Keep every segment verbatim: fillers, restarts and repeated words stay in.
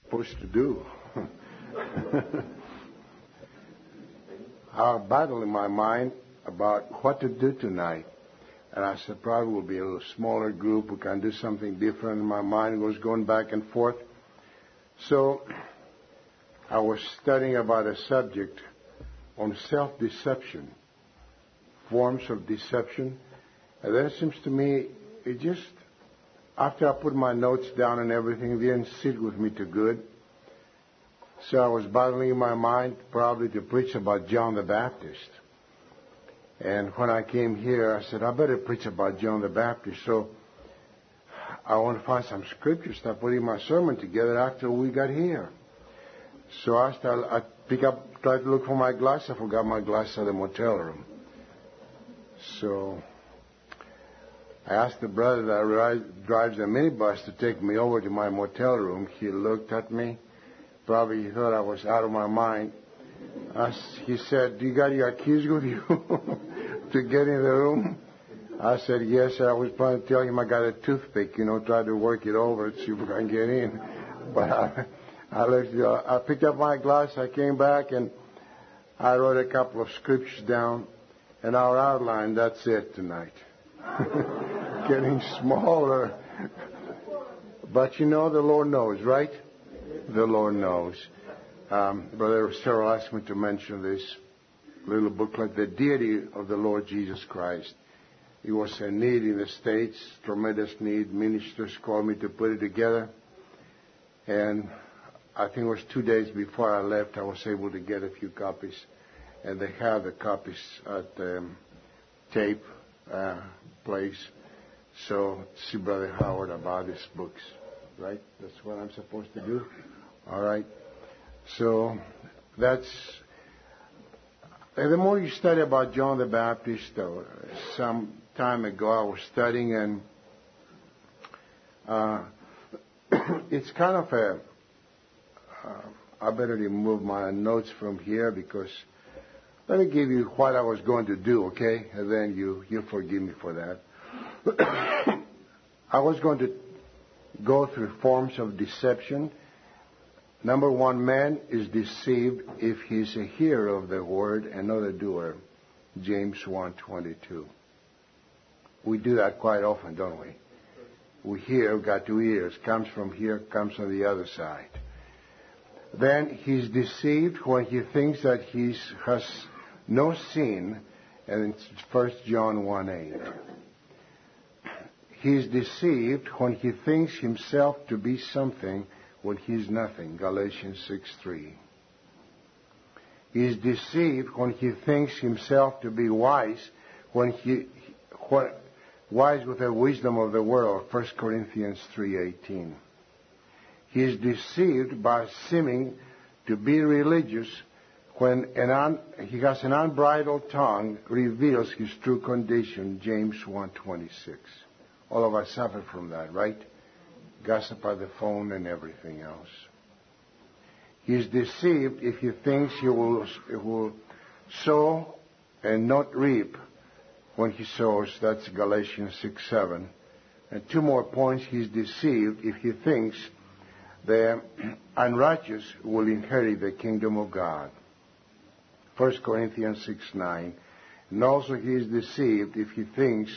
Supposed to do. I was battling in my mind about what to do tonight. And I said, probably will be a little smaller group. We can do something different. And my mind was going back and forth. So I was studying about a subject on self-deception, forms of deception. And then it seems to me, it just, after I put my notes down and everything, it didn't sit with me too good. So I was battling in my mind probably to preach about John the Baptist. And when I came here, I said, I better preach about John the Baptist. So I want to find some scriptures to put in my sermon together after we got here. So I started, I pick up, tried to look for my glass. I forgot my glass at the motel room. So I asked the brother that drives the minibus to take me over to my motel room. He looked at me. Probably he thought I was out of my mind. I, he said, do you got your keys with you to get in the room? I said, yes. I was trying to tell him I got a toothpick, you know, try to work it over to see if I can get in. But I, I, left, uh, I picked up my glass. I came back and I wrote a couple of scriptures down. And our outline, that's it tonight. Getting smaller. But you know, the Lord knows, right? The Lord knows. Um, Brother Cyril asked me to mention this little booklet, The Deity of the Lord Jesus Christ. It was a need in the States, tremendous need. Ministers called me to put it together. And I think it was two days before I left, I was able to get a few copies. And they have the copies at the um, tape uh, place. So see Brother Howard about his books, right? That's what I'm supposed to do. All right. So that's, and the more you study about John the Baptist, uh, some time ago I was studying, and uh, it's kind of a, uh, I better remove my notes from here because let me give you what I was going to do, okay? And then you, you forgive me for that. I was going to go through forms of deception. Number one, man is deceived if he's a hearer of the word and not a doer. James one twenty-two. We do that quite often, don't we? We hear, we've got two ears. Comes from here, comes from the other side. Then he's deceived when he thinks that he has no sin, and it's First John one eight. He's deceived when he thinks himself to be something when he's nothing, Galatians six three. He is deceived when he thinks himself to be wise, when he what, wise with the wisdom of the world, First Corinthians three eighteen. He is deceived by seeming to be religious when an un, he has an unbridled tongue reveals his true condition, James one twenty-six. All of us suffer from that, right? Gossip by the phone and everything else. He is deceived if he thinks he will, he will sow and not reap when he sows. That's Galatians six seven. And two more points. He's deceived if he thinks the unrighteous will inherit the kingdom of God. First Corinthians six nine. And also he is deceived if he thinks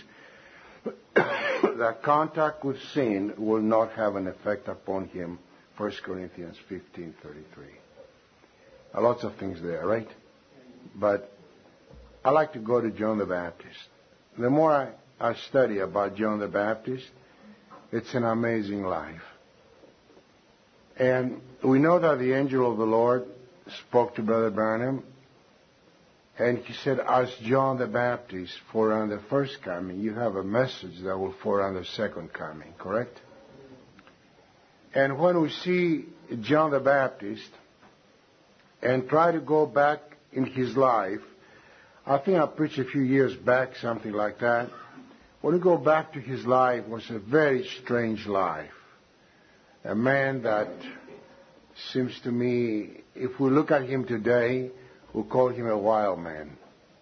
that contact with sin will not have an effect upon him. First Corinthians fifteen thirty-three. Uh, lots of things there, right? But I like to go to John the Baptist. The more I, I study about John the Baptist, it's an amazing life. And we know that the angel of the Lord spoke to Brother Branham, and he said, as John the Baptist forerun the first coming, you have a message that will forerun the second coming, correct? And when we see John the Baptist and try to go back in his life, I think I preached a few years back something like that. When we go back to his life, it was a very strange life. A man that seems to me, if we look at him today, we'll call him a wild man.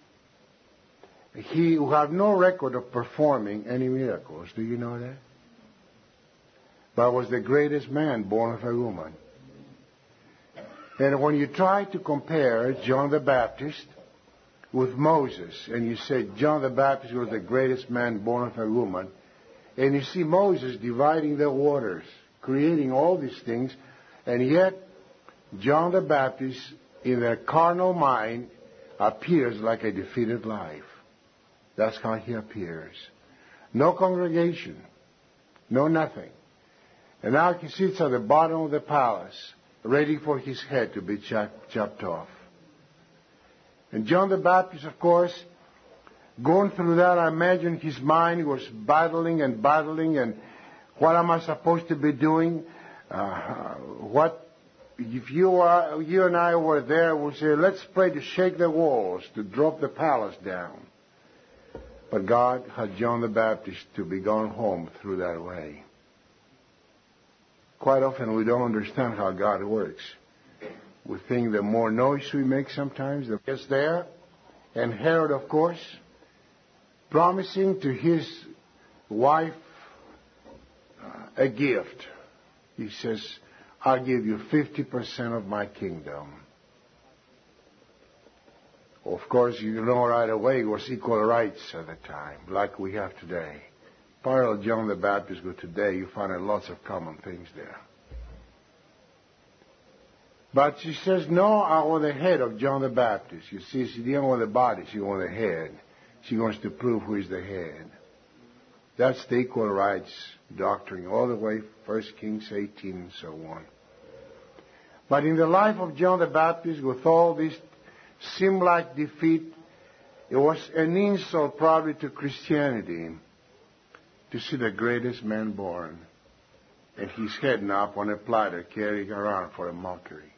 He who had no record of performing any miracles. Do you know that? But was the greatest man born of a woman. And when you try to compare John the Baptist with Moses, and you say John the Baptist was the greatest man born of a woman, and you see Moses dividing the waters, creating all these things, and yet John the Baptist, in their carnal mind, appears like a defeated life. That's how he appears. No congregation, no nothing. And now he sits at the bottom of the palace, ready for his head to be chopped, chopped off. And John the Baptist, of course, going through that, I imagine his mind was battling and battling, and what am I supposed to be doing? Uh, what if you are, you and I were there? We'll say, let's pray to shake the walls, to drop the palace down. But God had John the Baptist to be gone home through that way. Quite often we don't understand how God works. We think the more noise we make sometimes, the it's there. And Herod, of course, promising to his wife uh, a gift. He says, I'll give you fifty percent of my kingdom. Of course, you know right away it was equal rights at the time, like we have today. Parallel John the Baptist with today, you find lots of common things there. But she says, no, I want the head of John the Baptist. You see, she didn't want the body, she wanted the head. She wants to prove who is the head. That's the equal rights doctrine, all the way, First Kings eighteen and so on. But in the life of John the Baptist, with all this seemed like defeat, it was an insult probably to Christianity to see the greatest man born, and he's heading up on a platter carrying around for a mockery.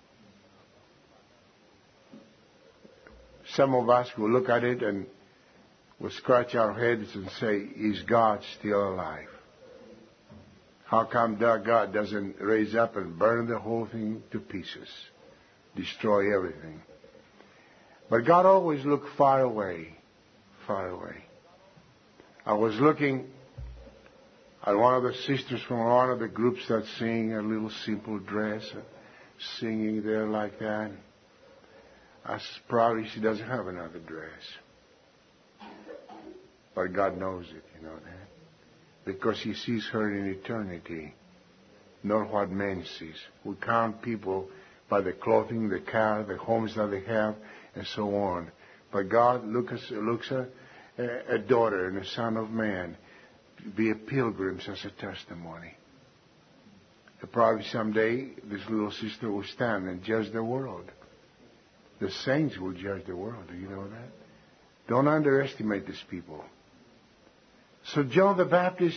Some of us will look at it and will scratch our heads and say, is God still alive? How come that God doesn't raise up and burn the whole thing to pieces, destroy everything? But God always looked far away, far away. I was looking at one of the sisters from one of the groups that sing a little simple dress, singing there like that. I said, probably she doesn't have another dress. But God knows it, you know that. Because He sees her in eternity, not what man sees. We count people by the clothing, the car, the homes that they have, and so on. But God looks, looks at a daughter and a son of man to be a pilgrim as a testimony. And probably someday this little sister will stand and judge the world. The saints will judge the world. Do you know that? Don't underestimate these people. So John the Baptist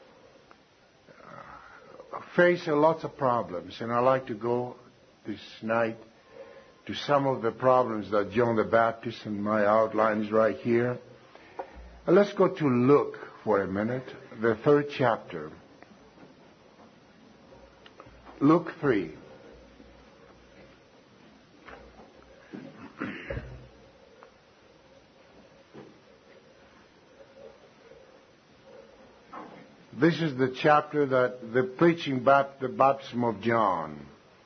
uh, faced lots of problems, and I'd like to go this night to some of the problems that John the Baptist, and my outline is right here. And let's go to Luke for a minute, the third chapter. Luke three. This is the chapter that the preaching about the baptism of John.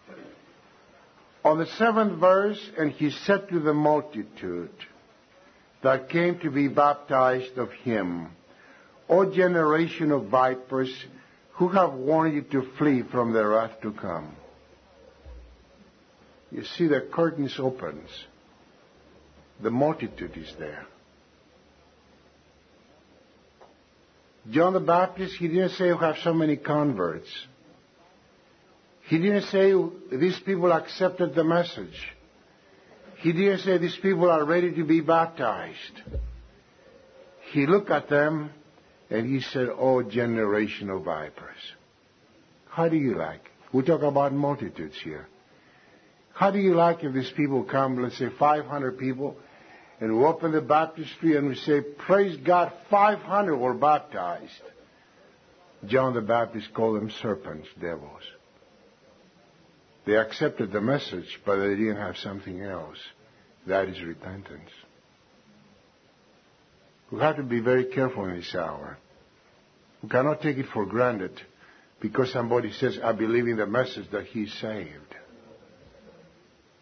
On the seventh verse, and he said to the multitude that came to be baptized of him, O generation of vipers, who have warned you to flee from the wrath to come? You see, the curtains opens. The multitude is there. John the Baptist, he didn't say you have so many converts. He didn't say these people accepted the message. He didn't say these people are ready to be baptized. He looked at them and he said, oh, generation of vipers. How do you like? We talk about multitudes here. How do you like if these people come, let's say five hundred people, and we open the baptistry and we say, praise God, five hundred were baptized. John the Baptist called them serpents, devils. They accepted the message, but they didn't have something else. That is repentance. We have to be very careful in this hour. We cannot take it for granted because somebody says, I believe in the message that he's saved.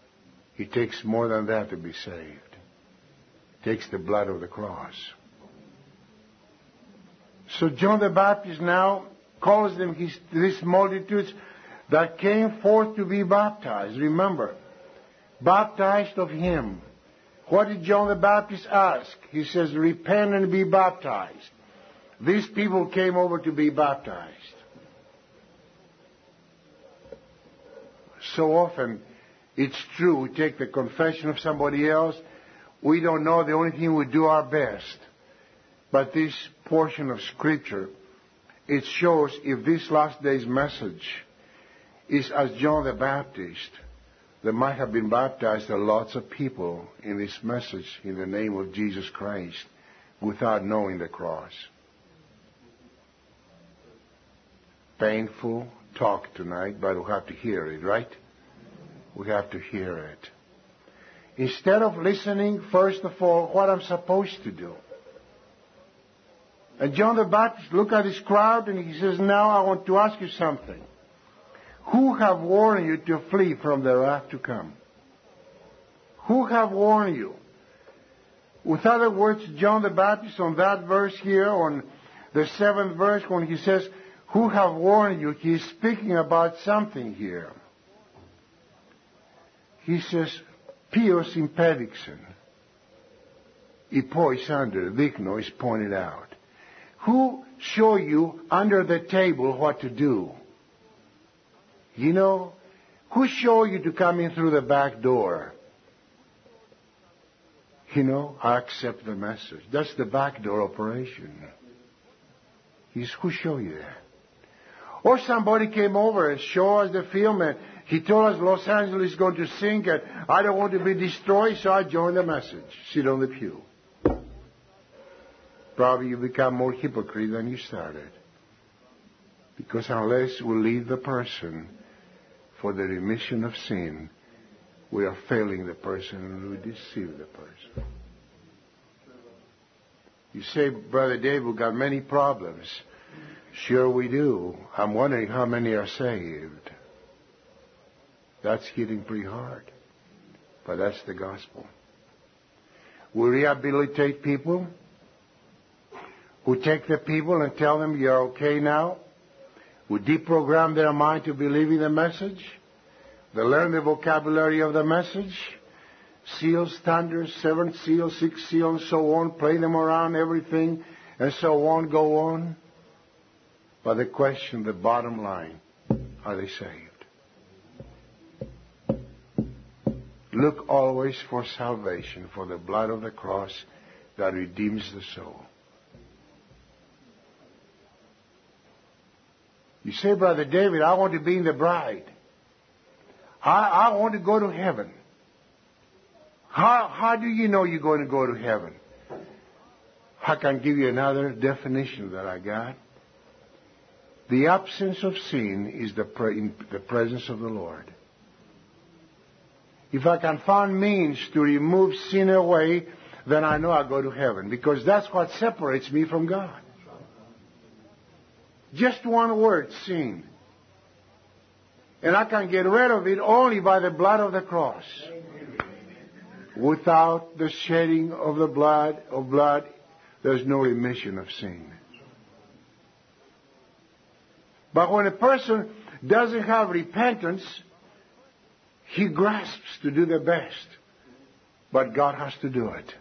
It takes more than that to be saved. It takes the blood of the cross. So John the Baptist now calls them his, these multitudes that came forth to be baptized. Remember, baptized of him. What did John the Baptist ask? He says, repent and be baptized. These people came over to be baptized. So often, it's true, we take the confession of somebody else. We don't know. The only thing we do our best. But this portion of Scripture, it shows if this last day's message is as John the Baptist, there might have been baptized a lots of people in this message in the name of Jesus Christ without knowing the cross. Painful talk tonight, but we have to hear it, right? We have to hear it. Instead of listening, first of all, what I'm supposed to do. And John the Baptist looked at this crowd and he says, now I want to ask you something. Who have warned you to flee from the wrath to come? Who have warned you? With other words, John the Baptist on that verse here, on the seventh verse, when he says, who have warned you, he's speaking about something here. He says, Pios impedixen. Ipois under, digno is pointed out. Who show you under the table what to do? You know, who show you to come in through the back door? You know, I accept the message. That's the back door operation. He's who show you that? Or somebody came over and showed us the film and he told us Los Angeles is going to sink and I don't want to be destroyed, so I joined the message. Sit on the pew. Probably you become more hypocrite than you started. Because unless we lead the person for the remission of sin, we are failing the person and we deceive the person. You say, Brother Dave, we've got many problems. Sure we do. I'm wondering how many are saved. That's hitting pretty hard. But that's the gospel. We rehabilitate people. We take the people and tell them you're okay now. We deprogram their mind to believing the message. They learn the vocabulary of the message. Seals, thunders, seventh seal, sixth seal, and so on. Play them around, everything, and so on, go on. But the question, the bottom line, are they saved? Look always for salvation, for the blood of the cross that redeems the soul. You say, Brother David, I want to be in the bride. I, I want to go to heaven. How, how do you know you're going to go to heaven? I can give you another definition that I got. The absence of sin is the, pre- in the presence of the Lord. If I can find means to remove sin away, then I know I go to heaven. Because that's what separates me from God. Just one word, sin. And I can get rid of it only by the blood of the cross. Without the shedding of the blood of blood, there's no remission of sin. But when a person doesn't have repentance, he grasps to do the best. But God has to do it.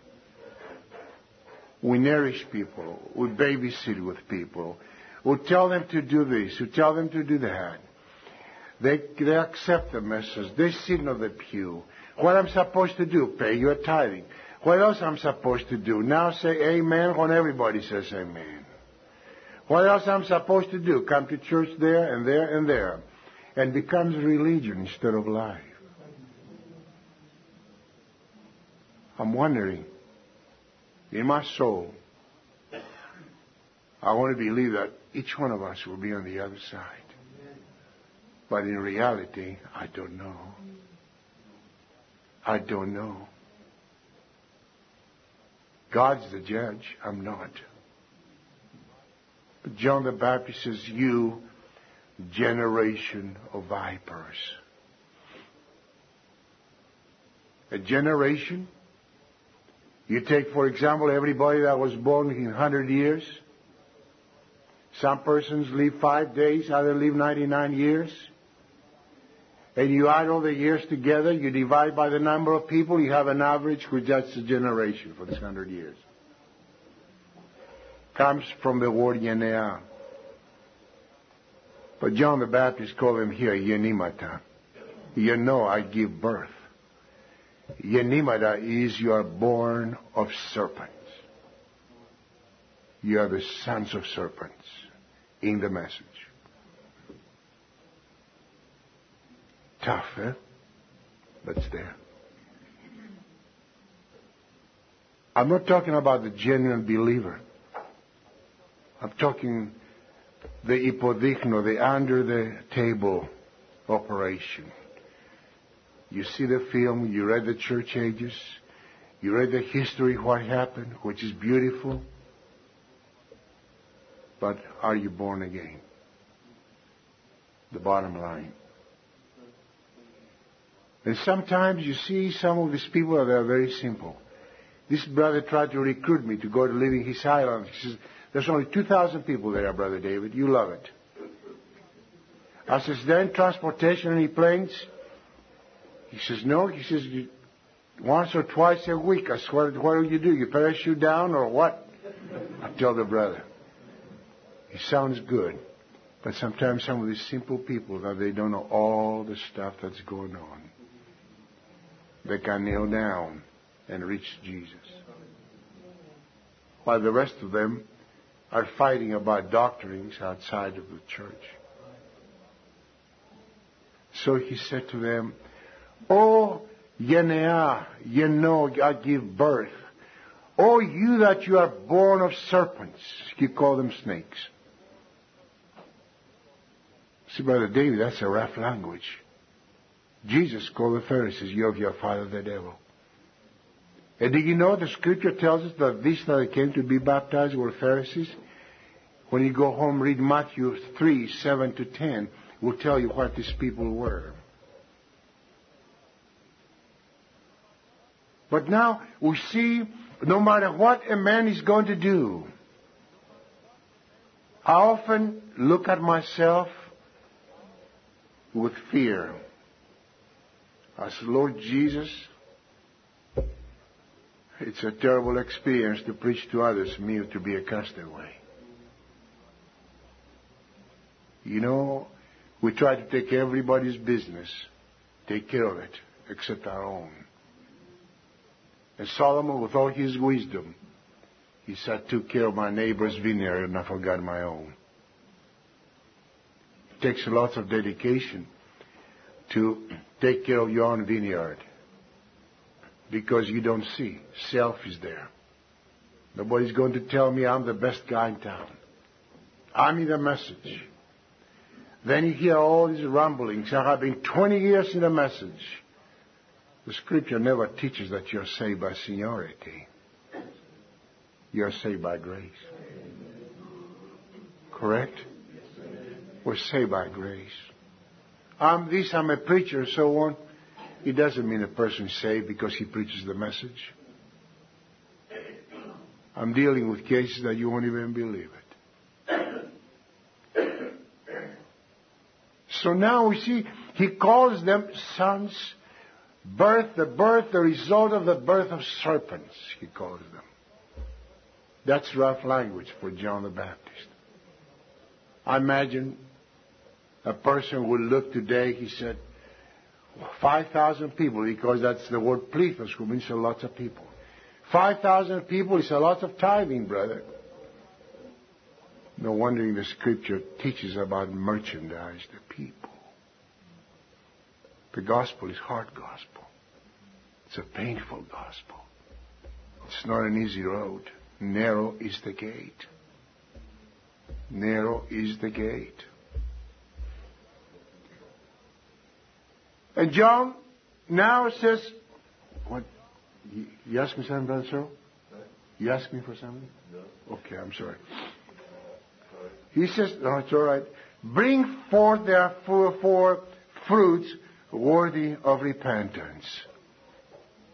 We nourish people. We babysit with people. We tell them to do this. We tell them to do that. They, they accept the message. They sit on the pew. What I'm supposed to do? Pay your tithing. What else I'm supposed to do? Now say amen when everybody says amen. What else I'm supposed to do? Come to church there and there and there. And becomes religion instead of life. I'm wondering, in my soul, I want to believe that each one of us will be on the other side. But in reality, I don't know. I don't know. God's the judge. I'm not. But John the Baptist says, you generation of vipers. a generation. You take, for example, everybody that was born in one hundred years. Some persons live five days, others live ninety-nine years. And you add all the years together, you divide by the number of people, you have an average, which that's a generation for this one hundred years. Comes from the word Yenea. But John the Baptist called him here Yenimata. You know I give birth. Yenimata is you are born of serpents. You are the sons of serpents in the message. Tough, eh? But it's there. I'm not talking about the genuine believer. I'm talking the hipodigno, the under the table operation. You see the film, you read the church ages, you read the history, what happened, which is beautiful. But are you born again? The bottom line. And sometimes you see some of these people that are very simple. This brother tried to recruit me to go to live in his island. He says, there's only two thousand people there, Brother David. You love it. I says, then transportation, any planes? He says, no. He says, once or twice a week. I swear, what do you do? You parachute down or what? I tell the brother. It sounds good. But sometimes some of these simple people, that they don't know all the stuff that's going on. They can kneel down and reach Jesus. While the rest of them are fighting about doctrines outside of the church. So he said to them, Oh, Yenea, you know I give birth. Oh, you that you are born of serpents. He called them snakes. See, Brother David, that's a rough language. Jesus called the Pharisees, you of your father the devil. And do you know the scripture tells us that these that came to be baptized were Pharisees? When you go home, read Matthew three, seven to ten, will tell you what these people were. But now we see, no matter what a man is going to do, I often look at myself with fear. I said, Lord Jesus, it's a terrible experience to preach to others, me to be a castaway. You know, we try to take everybody's business, take care of it, except our own. And Solomon, with all his wisdom, he said, took care of my neighbor's vineyard and I forgot my own. It takes a lot of dedication to take care of your own vineyard. Because you don't see. Self is there. Nobody's going to tell me I'm the best guy in town. I'm in the message. Then you hear all these rumblings. I have been twenty years in the message. The scripture never teaches that you're saved by seniority. You're saved by grace. Correct? We're saved by grace. I'm this, I'm a preacher, so on. It doesn't mean a person is saved because he preaches the message. I'm dealing with cases that you won't even believe it. So now we see, he calls them sons, birth, the birth, the result of the birth of serpents, he calls them. That's rough language for John the Baptist. I imagine a person would look today, he said, five thousand people, because that's the word plethos, which means a lot of people. five thousand people is a lot of tithing, brother. No wonder the scripture teaches about merchandise, the people. The gospel is hard gospel. It's a painful gospel. It's not an easy road. Narrow is the gate. Narrow is the gate. And John now says, what? You asked me something, Brother Cyril? You asked me for something? No. Okay, I'm sorry. He says, no, it's all right. Bring forth therefore fruits worthy of repentance.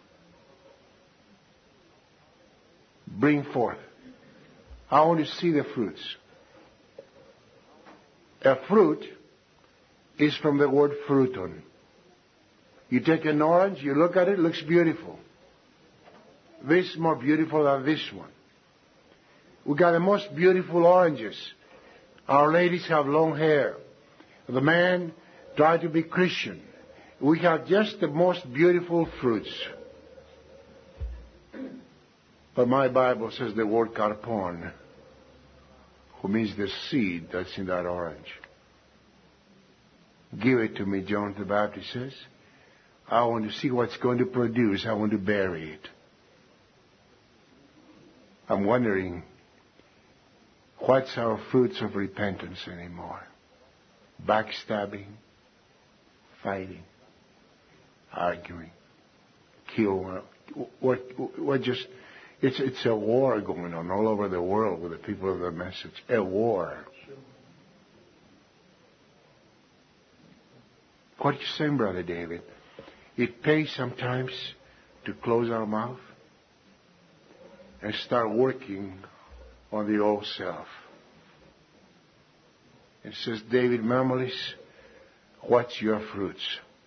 Bring forth. I want to see the fruits. A fruit is from the word fruiton. You take an orange, you look at it, it looks beautiful. This is more beautiful than this one. We got the most beautiful oranges. Our ladies have long hair. The men try to be Christian. We have just the most beautiful fruits. But my Bible says the word karpon, who means the seed that's in that orange. Give it to me, John the Baptist says. I want to see what's going to produce. I want to bury it. I'm wondering, what's our fruits of repentance anymore? Backstabbing, fighting, arguing, kill. What, what just, it's, it's a war going on all over the world with the people of the message. A war. What are you saying, Brother David? It pays sometimes to close our mouth and start working on the old self. It says, David Marmolis, what's your fruits?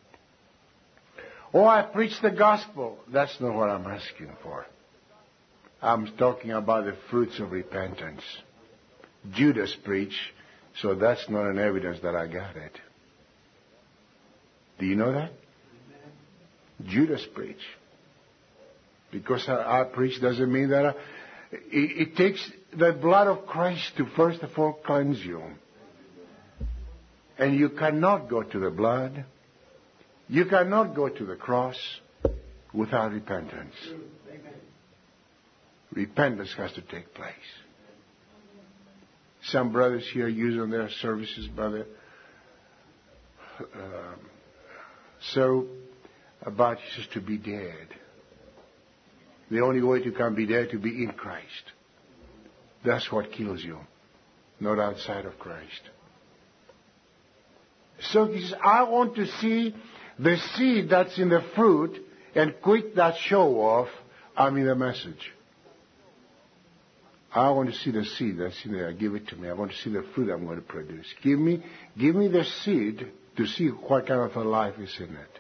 Oh, I preach the gospel. That's not what I'm asking for. I'm talking about the fruits of repentance. Judas preached, so that's not an evidence that I got it. Do you know that? Judas preached. Because I, I preach doesn't mean that I, it, it takes the blood of Christ to first of all cleanse you. And you cannot go to the blood, you cannot go to the cross without repentance. Repentance has to take place. Some brothers here use on their services, brother, uh, so about Jesus to be dead. The only way to come be dead to be in Christ. That's what kills you, not outside of Christ. So he says, I want to see the seed that's in the fruit and quit that show off. I'm in the message. I want to see the seed that's in there. Give it to me. I want to see the fruit I'm going to produce. Give me, give me the seed to see what kind of a life is in it.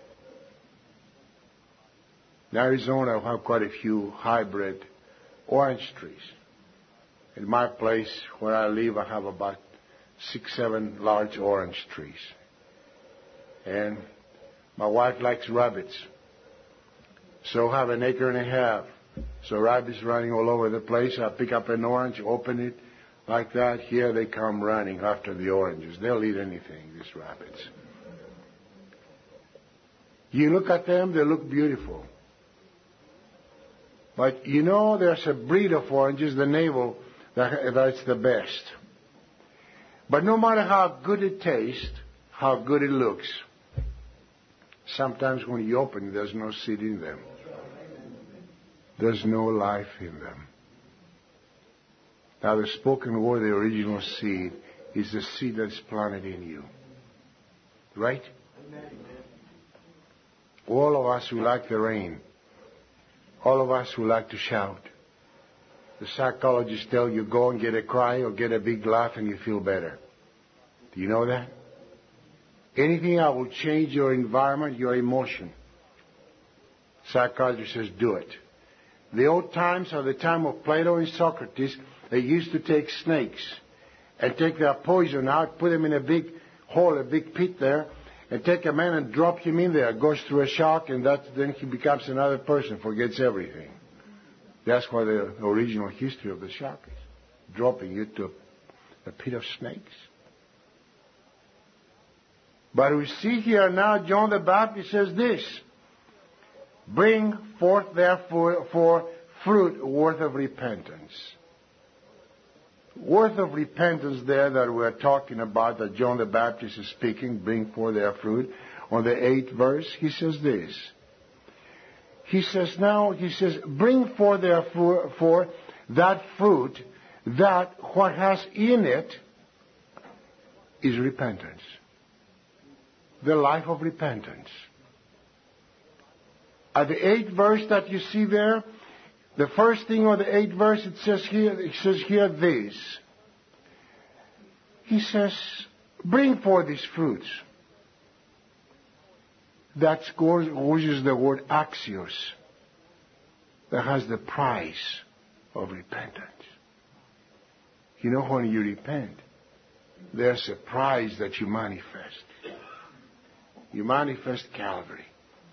In Arizona, I have quite a few hybrid orange trees. In my place where I live, I have about six, seven large orange trees. And my wife likes rabbits. So I have an acre and a half. So rabbits running all over the place. I pick up an orange, open it like that. Here they come running after the oranges. They'll eat anything, these rabbits. You look at them, they look beautiful. But you know, there's a breed of oranges, the navel, that, that's the best. But no matter how good it tastes, how good it looks, sometimes when you open it, there's no seed in them. There's no life in them. Now the spoken word, the original seed, is the seed that's planted in you. Right? Amen. All of us who like the rain, all of us who like to shout, the psychologists tell you go and get a cry or get a big laugh and you feel better. Do you know that? Anything that will change your environment, your emotion. Psychologist says do it. The old times are the time of Plato and Socrates. They used to take snakes and take their poison out, put them in a big hole, a big pit there, and take a man and drop him in there. Goes through a shock, and that, then he becomes another person, forgets everything. That's why the original history of the shock is. Dropping you to a pit of snakes. But we see here now, John the Baptist says this. Bring forth therefore for fruit worth of repentance. Worth of repentance there that we're talking about, that John the Baptist is speaking, bring forth their fruit. On the eighth verse, he says this. He says now, he says, bring forth therefore for that fruit, that what has in it is repentance. The life of repentance. At the eighth verse that you see there, The first thing on the eighth verse, it says here, it says here this. He says, bring forth these fruits. That uses the word axios. That has the price of repentance. You know, when you repent, there's a price that you manifest. You manifest Calvary.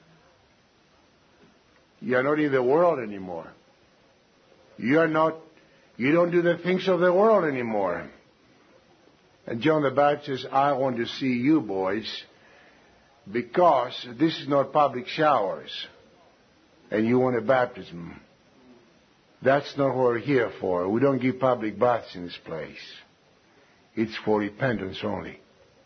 You are not in the world anymore. You are not, you don't do the things of the world anymore. And John the Baptist says, I want to see you boys, because this is not public showers and you want a baptism. That's not what we're here for. We don't give public baths in this place. It's for repentance only.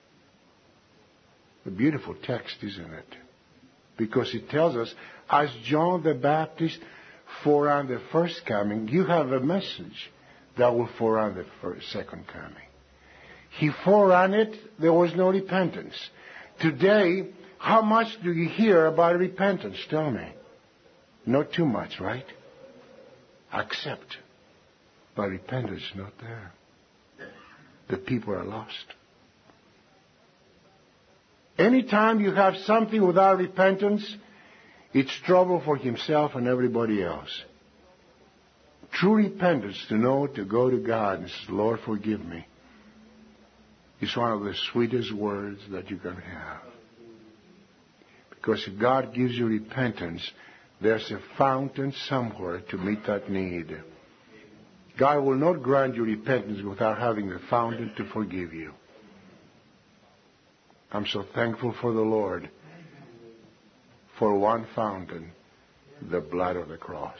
A beautiful text, isn't it? Because it tells us, as John the Baptist foreran the first coming, you have a message that will foreran the first, second coming. He foreran it, there was no repentance. Today, how much do you hear about repentance? Tell me. Not too much, right? Accept. But repentance is not there. The people are lost. Anytime you have something without repentance, it's trouble for himself and everybody else. True repentance, to know, to go to God and say, Lord, forgive me, is one of the sweetest words that you can have. Because if God gives you repentance, there's a fountain somewhere to meet that need. God will not grant you repentance without having the fountain to forgive you. I'm so thankful for the Lord for one fountain, the blood of the cross.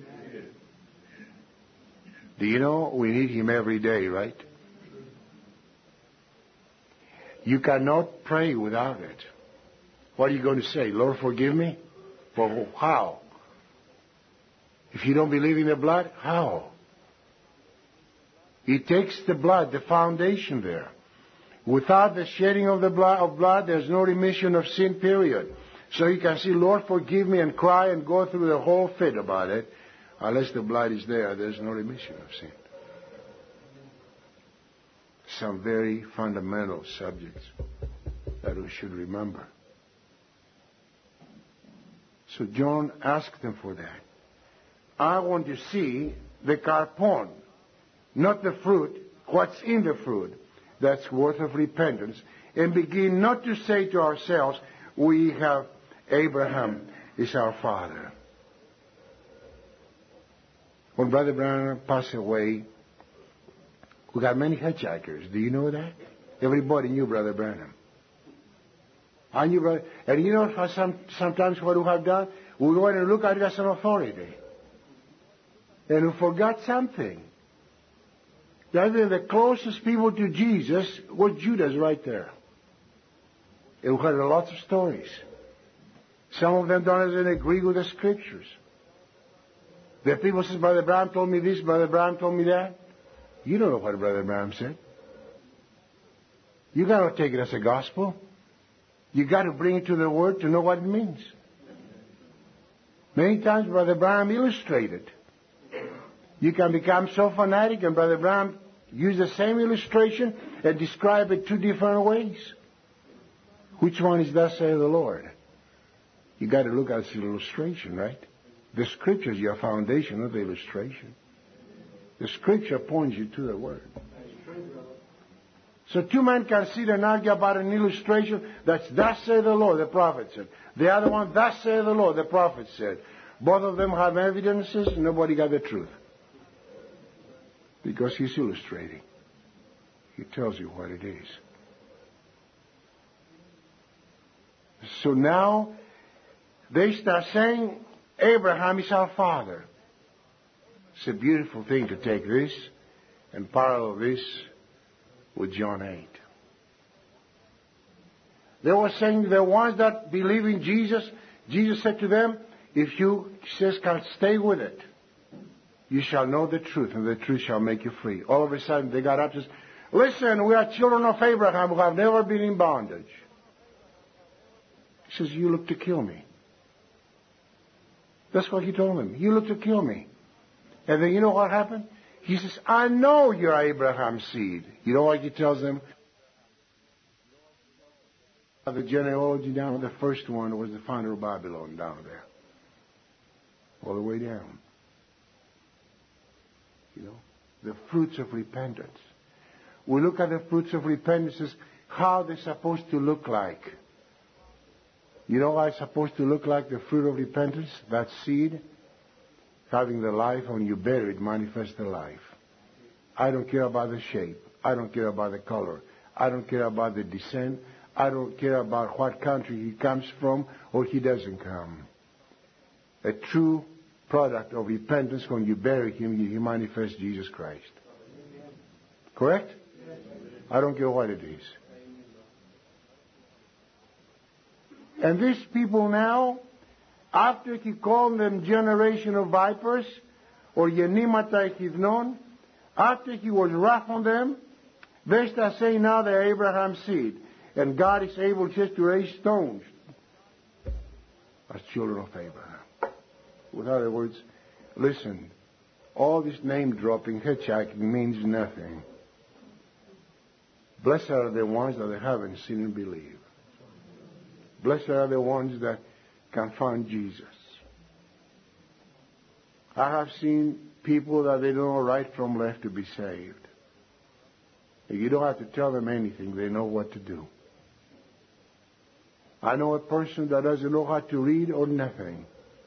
Do you know we need Him every day, right? You cannot pray without it. What are you going to say? Lord, forgive me? For how? If you don't believe in the blood, how? It takes the blood, the foundation there. Without the shedding of the blood, of blood, there's no remission of sin, period. So you can say, Lord, forgive me, and cry and go through the whole fit about it. Unless the blood is there, there's no remission of sin. Some very fundamental subjects that we should remember. So John asked them for that. I want to see the karpon, not the fruit, what's in the fruit that's worth of repentance, and begin not to say to ourselves, we have Abraham is our father. When Brother Branham passed away, we got many hitchhikers. Do you know that? Everybody knew Brother Branham. I knew Brother, and you know how some, sometimes what we have done? We go and look at it as an authority. And we forgot something. That the closest people to Jesus was Judas right there. And we heard lots of stories. Some of them don't even agree with the scriptures. The people say, Brother Branham told me this, Brother Branham told me that. You don't know what Brother Branham said. You got to take it as a gospel. You got to bring it to the Word to know what it means. Many times Brother Branham illustrated. You can become so fanatic, and Brother Branham used the same illustration and describe it two different ways. Which one is thus saith the Lord? You got to look at the illustration, right? The Scripture is your foundation, not the illustration. The Scripture points you to the Word. So two men can sit and argue about an illustration that's thus saith the Lord, the prophet said. The other one, thus saith the Lord, the prophet said. Both of them have evidences, and nobody got the truth. Because he's illustrating. He tells you what it is. So now, they start saying, Abraham is our father. It's a beautiful thing to take this and parallel this with John eight. They were saying the ones that believe in Jesus, Jesus said to them, if you, he says, can stay with it, you shall know the truth, and the truth shall make you free. All of a sudden, they got up and said, listen, we are children of Abraham who have never been in bondage. He says, you look to kill me. That's what he told them. You look to kill me. And then you know what happened? He says, I know you're Abraham's seed. You know what he tells them? The genealogy down, the first one was the founder of Babylon down there. All the way down. You know, the fruits of repentance. We look at the fruits of repentance as how they're supposed to look like. You know what it's supposed to look like, the fruit of repentance? That seed, having the life, when you bury it, manifests the life. I don't care about the shape. I don't care about the color. I don't care about the descent. I don't care about what country he comes from or he doesn't come. A true product of repentance, when you bury him, he manifests Jesus Christ. Correct? I don't care what it is. And these people now, after he called them generation of vipers, or Yenimata Hivnon, after he was rough on them, they start saying now they're Abraham's seed. And God is able just to raise stones as children of Abraham. With other words, listen, all this name dropping, hitchhiking means nothing. Blessed are the ones that haven't seen and believe. Blessed are the ones that can find Jesus. I have seen people that they don't know right from left to be saved. You don't have to tell them anything. They know what to do. I know a person that doesn't know how to read or nothing.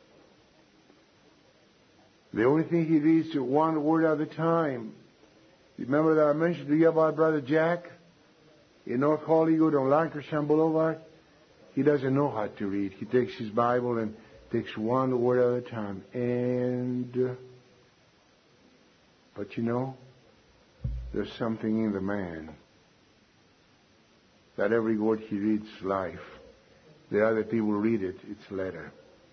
The only thing he reads is one word at a time. Remember that I mentioned to you about Brother Jack in North Hollywood on Lancaster Boulevard? He doesn't know how to read. He takes his Bible and takes one word at a time. And, uh, but you know, there's something in the man that every word he reads is life. The other people read it, it's letter.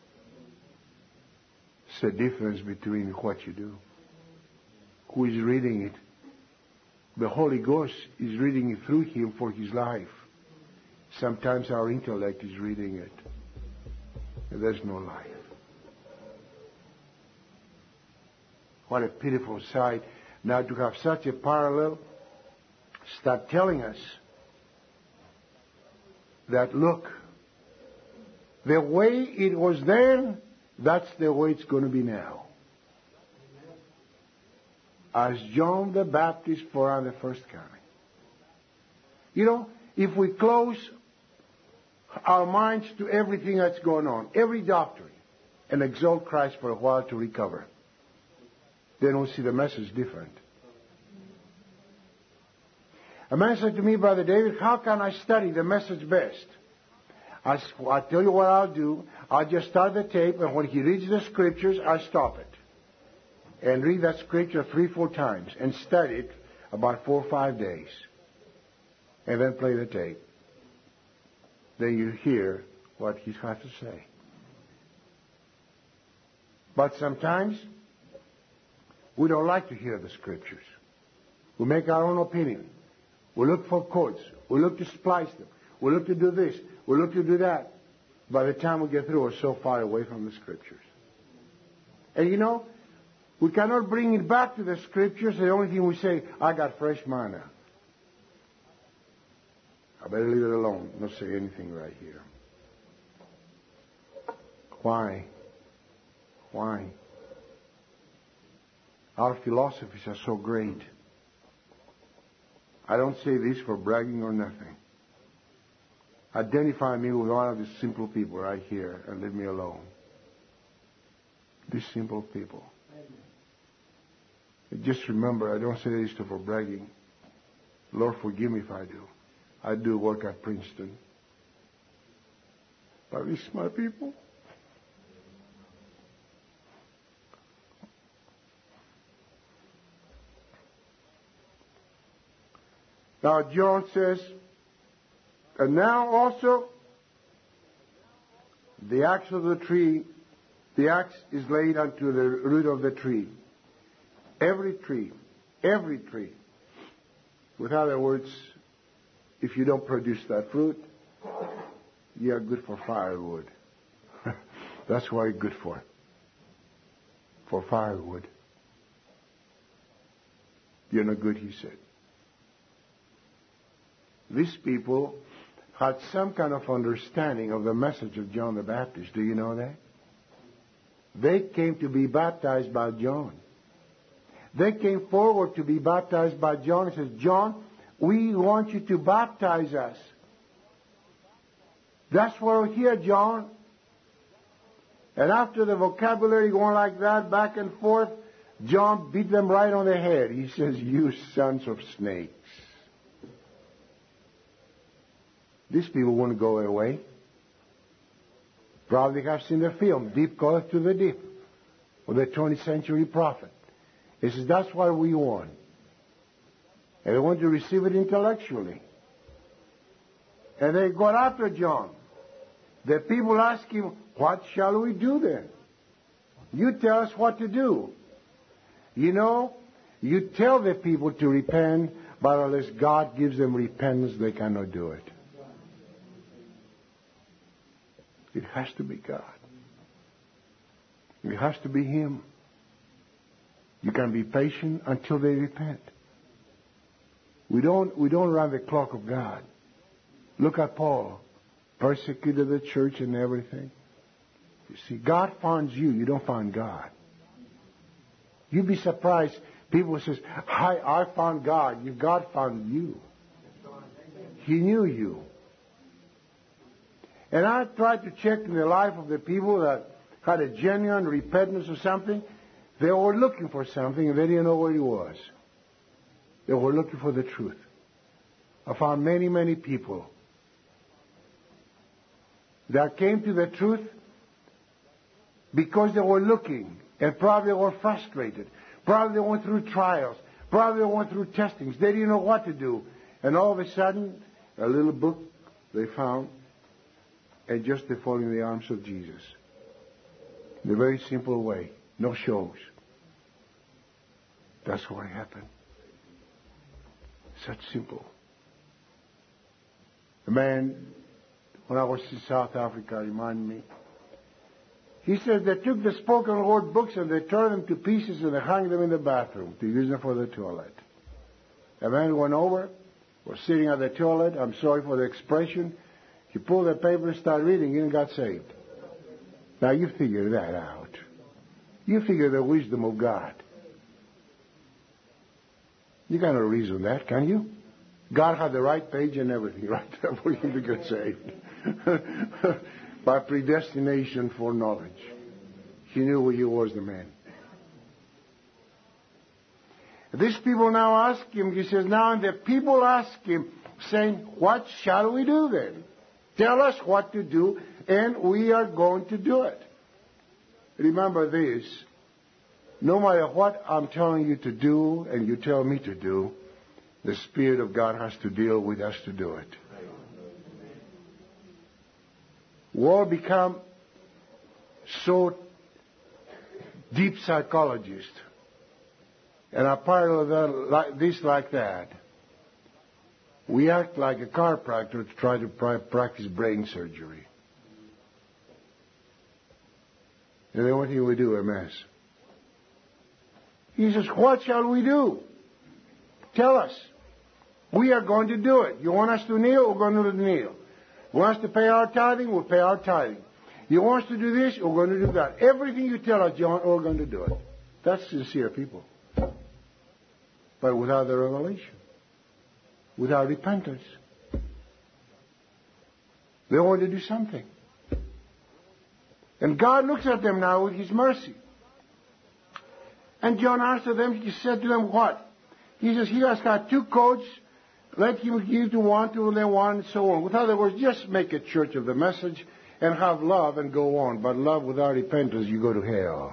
It's the difference between what you do. Who is reading it? The Holy Ghost is reading it through him for his life. Sometimes our intellect is reading it. And there's no life. What a pitiful sight. Now to have such a parallel, start telling us that, look, the way it was then, that's the way it's going to be now. As John the Baptist for the first coming. You know, if we close our minds to everything that's going on, every doctrine, and exalt Christ for a while to recover, then we'll see the message different. A man said to me, Brother David, how can I study the message best? I, I'll tell you what I'll do. I'll just start the tape, and when he reads the scriptures, I stop it. And read that scripture three, four times, and study it about four or five days. And then play the tape. Then you hear what he has to say. But sometimes, we don't like to hear the scriptures. We make our own opinion. We look for quotes. We look to splice them. We look to do this. We look to do that. By the time we get through, we're so far away from the scriptures. And you know, we cannot bring it back to the scriptures. The only thing we say, I got fresh manna. I better leave it alone. Not say anything right here. Why? Why? Our philosophies are so great. I don't say this for bragging or nothing. Identify me with one of these simple people right here and leave me alone. These simple people. Just remember, I don't say this for bragging. Lord, forgive me if I do. I do work at Princeton. But these smart people. Now John says, and now also the axe of the tree, the axe is laid unto the root of the tree. Every tree, every tree. With other words, if you don't produce that fruit, you are good for firewood. That's what you're good for. For firewood. You're no good, he said. These people had some kind of understanding of the message of John the Baptist. Do you know that? They came to be baptized by John. They came forward to be baptized by John. He says, John, we want you to baptize us. That's why we're here, John. And after the vocabulary going like that, back and forth, John beat them right on the head. He says, you sons of snakes. These people won't go away. Probably have seen the film, Deep Calleth to the Deep, of the twentieth century prophet. He says, that's what we want. And they want to receive it intellectually. And they got after John. The people ask him, what shall we do then? You tell us what to do. You know, you tell the people to repent, but unless God gives them repentance, they cannot do it. It has to be God. It has to be Him. You can be patient until they repent. We don't, we don't run the clock of God. Look at Paul. Persecuted the church and everything. You see, God finds you. You don't find God. You'd be surprised. People says, I, I found God. You, God found you. He knew you. And I tried to check in the life of the people that had a genuine repentance or something. They were looking for something and they didn't know what it was. They were looking for the truth. I found many, many people that came to the truth because they were looking and probably were frustrated. Probably they went through trials. Probably they went through testings. They didn't know what to do. And all of a sudden, a little book they found, and just they fall in the arms of Jesus. In a very simple way. No shows. That's what happened. Such simple. A man, when I was in South Africa, reminded me. He says they took the spoken word books and they tore them to pieces and they hung them in the bathroom to use them for the toilet. A man went over, was sitting at the toilet. I'm sorry for the expression. He pulled the paper and started reading it and got saved. Now you figure that out. You figure the wisdom of God. You cannot reason that, can you? God had the right page and everything right there for him to get saved. By predestination for knowledge. He knew who he was, the man. These people now ask him, he says, now and the people ask him, saying, what shall we do then? Tell us what to do, and we are going to do it. Remember this. No matter what I'm telling you to do and you tell me to do, the Spirit of God has to deal with us to do it. We all become so deep psychologists. And a part of that, like this like that. We act like a chiropractor to try to practice brain surgery. And then what do we do? A mess. He says, what shall we do? Tell us. We are going to do it. You want us to kneel? We're going to kneel. You want us to pay our tithing? We'll pay our tithing. You want us to do this? We're going to do that. Everything you tell us, John, we're going to do it. That's sincere people. But without the revelation. Without repentance. They want to do something. And God looks at them now with His mercy. And John answered them, he said to them, what? He says, he has got two coats. Let him give to one, to the one, and so on. With other words, just make a church of the message and have love and go on. But love without repentance, you go to hell.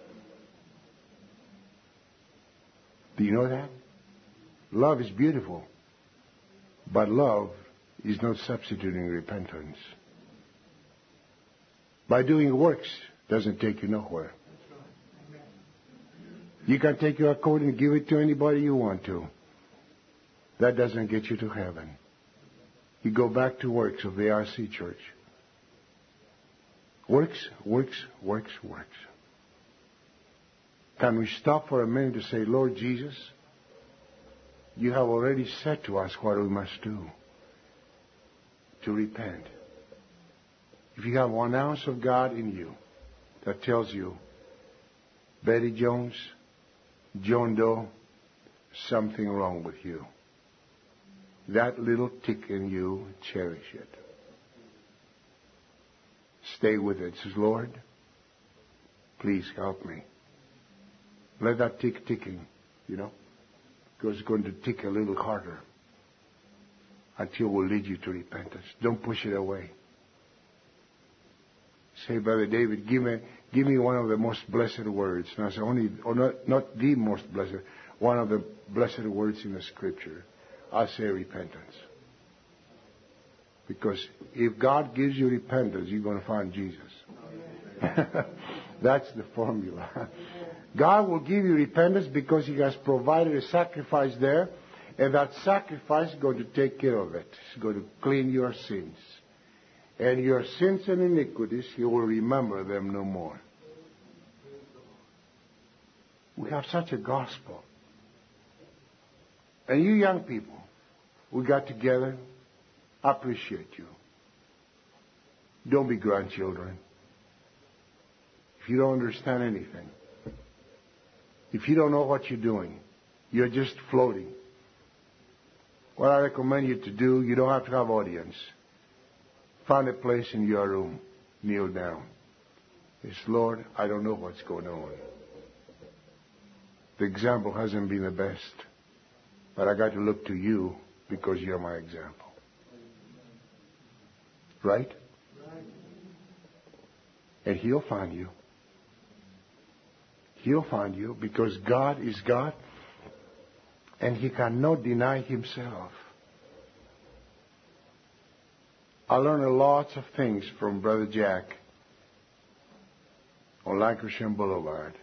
Do you know that? Love is beautiful. But love is not substituting repentance. By doing works doesn't take you nowhere. You can take your coat and give it to anybody you want to. That doesn't get you to heaven. You go back to works of the R C Church. Works, works, works, works. Can we stop for a minute to say, Lord Jesus, You have already said to us what we must do to repent. If you have one ounce of God in you that tells you, Betty Jones, John Doe, something wrong with you, that little tick in you, cherish it. Stay with it. Says, Lord, please help me. Let that tick ticking, you know, because it's going to tick a little harder until it will lead you to repentance. Don't push it away. Say, Brother David, give me, give me one of the most blessed words. And I say, only, or not, not the most blessed, one of the blessed words in the Scripture. I say repentance. Because if God gives you repentance, you're going to find Jesus. That's the formula. God will give you repentance because He has provided a sacrifice there, and that sacrifice is going to take care of it. It's going to clean your sins. And your sins and iniquities, He will remember them no more. We have such a gospel. And you young people, we got together. I appreciate you. Don't be grandchildren. If you don't understand anything, if you don't know what you're doing, you're just floating. What I recommend you to do, you don't have to have audience. Find a place in your room. Kneel down. It's, Lord, I don't know what's going on. The example hasn't been the best. But I got to look to you because you're my example. Right? And He'll find you. He'll find you because God is God and He cannot deny Himself. I learned lots of things from Brother Jack on Lancashire Boulevard.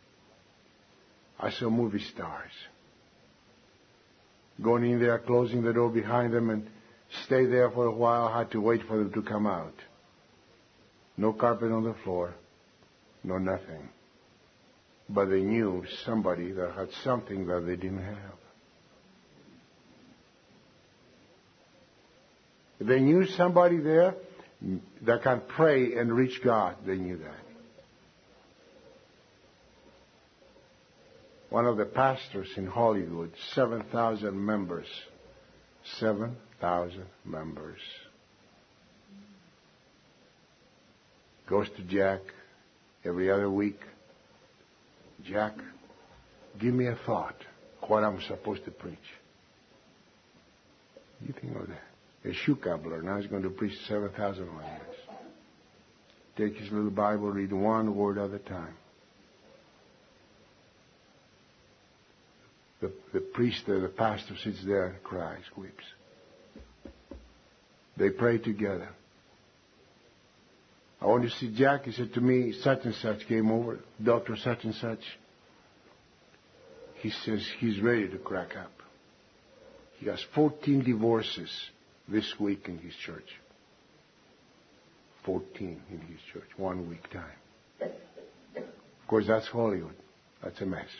I saw movie stars going in there, closing the door behind them, and stay there for a while. I had to wait for them to come out. No carpet on the floor, no nothing. But they knew somebody that had something that they didn't have. They knew somebody there that can pray and reach God. They knew that. One of the pastors in Hollywood, seven thousand members. seven thousand members. Goes to Jack every other week. Jack, give me a thought what I'm supposed to preach. You think of that. A shoe cobbler, now he's going to preach seven thousand audience. Take his little Bible, read one word at a time. The, the priest, the, the pastor sits there and cries, weeps. They pray together. I want to see Jack. He said to me, such and such came over, Doctor such and such. He says he's ready to crack up. He has fourteen divorces this week in his church. fourteen in his church, one week time. Of course, that's Hollywood. That's a mess.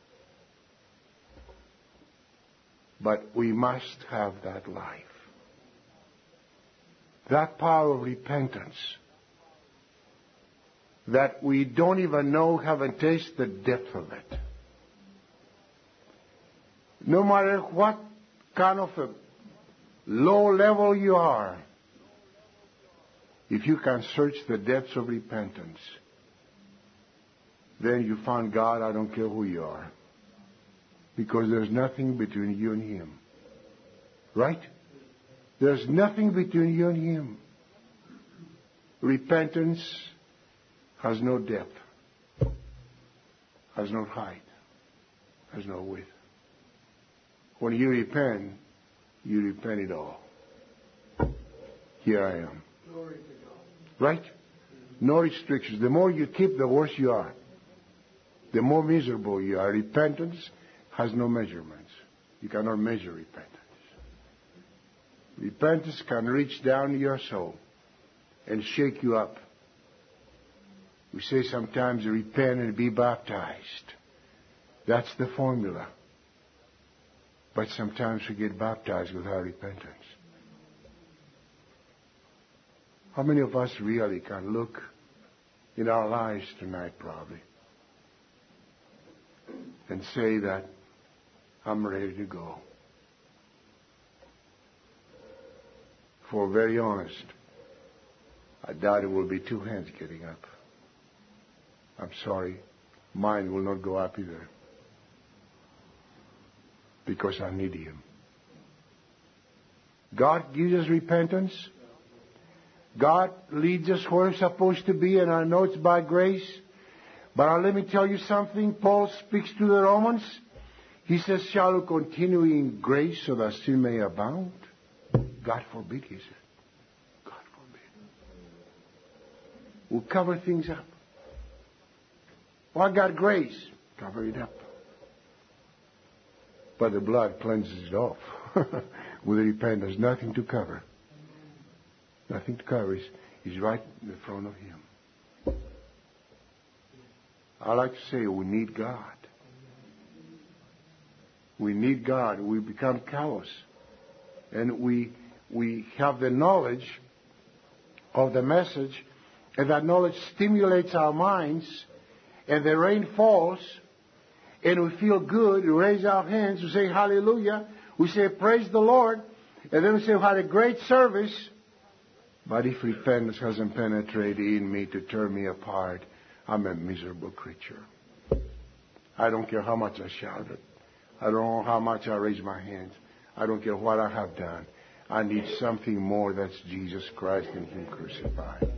But we must have that life. That power of repentance that we don't even know, haven't tasted the depth of it. No matter what kind of a low level you are, if you can search the depths of repentance, then you find God, I don't care who you are. Because there's nothing between you and Him. Right? There's nothing between you and Him. Repentance has no depth, has no height, has no width. When you repent, you repent it all. Here I am. Right? No restrictions. The more you keep, the worse you are. The more miserable you are. Repentance has no measurements. You cannot measure repentance. Repentance can reach down to your soul and shake you up. We say sometimes repent and be baptized. That's the formula. But sometimes we get baptized without repentance. How many of us really can look in our lives tonight, probably, and say that I'm ready to go? For very honest, I doubt it will be two hands getting up. I'm sorry, mine will not go up either. Because I need Him. God gives us repentance. God leads us where we're supposed to be, and I know it's by grace. But uh, let me tell you something. Paul speaks to the Romans. He says, shall we continue in grace so that sin may abound? God forbid, he said. God forbid. We'll cover things up. Well, I got grace. Cover it up. But the blood cleanses it off. With repentance, nothing to cover. Nothing to cover. He's, he's right in the front of Him. I like to say we need God. We need God. We become callous. And we we have the knowledge of the message, and that knowledge stimulates our minds, and the rain falls, and we feel good. We raise our hands. We say hallelujah. We say praise the Lord. And then we say we had a great service. But if repentance hasn't penetrated in me to turn me apart, I'm a miserable creature. I don't care how much I shouted. I don't know how much I raised my hands. I don't care what I have done. I need something more. That's Jesus Christ and Him crucified.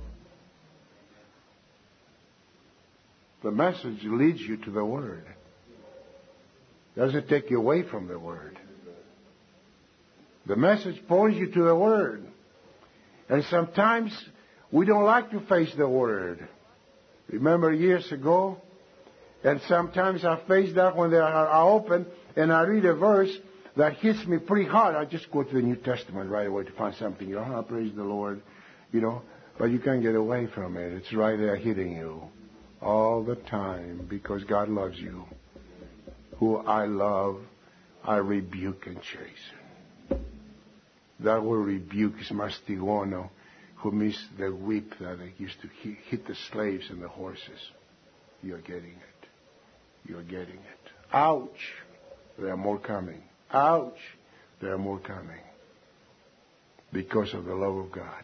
The message leads you to the Word. Doesn't take you away from the Word. The message points you to the Word. And sometimes we don't like to face the Word. Remember years ago? And sometimes I face that when they are open and I read a verse that hits me pretty hard. I just go to the New Testament right away to find something. You know, oh, praise the Lord. You know, but you can't get away from it. It's right there hitting you all the time because God loves you. Who I love, I rebuke and chasten. That word rebuke is mastigono, who means the whip that they used to hit the slaves and the horses. You're getting it. You're getting it. Ouch! There are more coming. Ouch! There are more coming. Because of the love of God.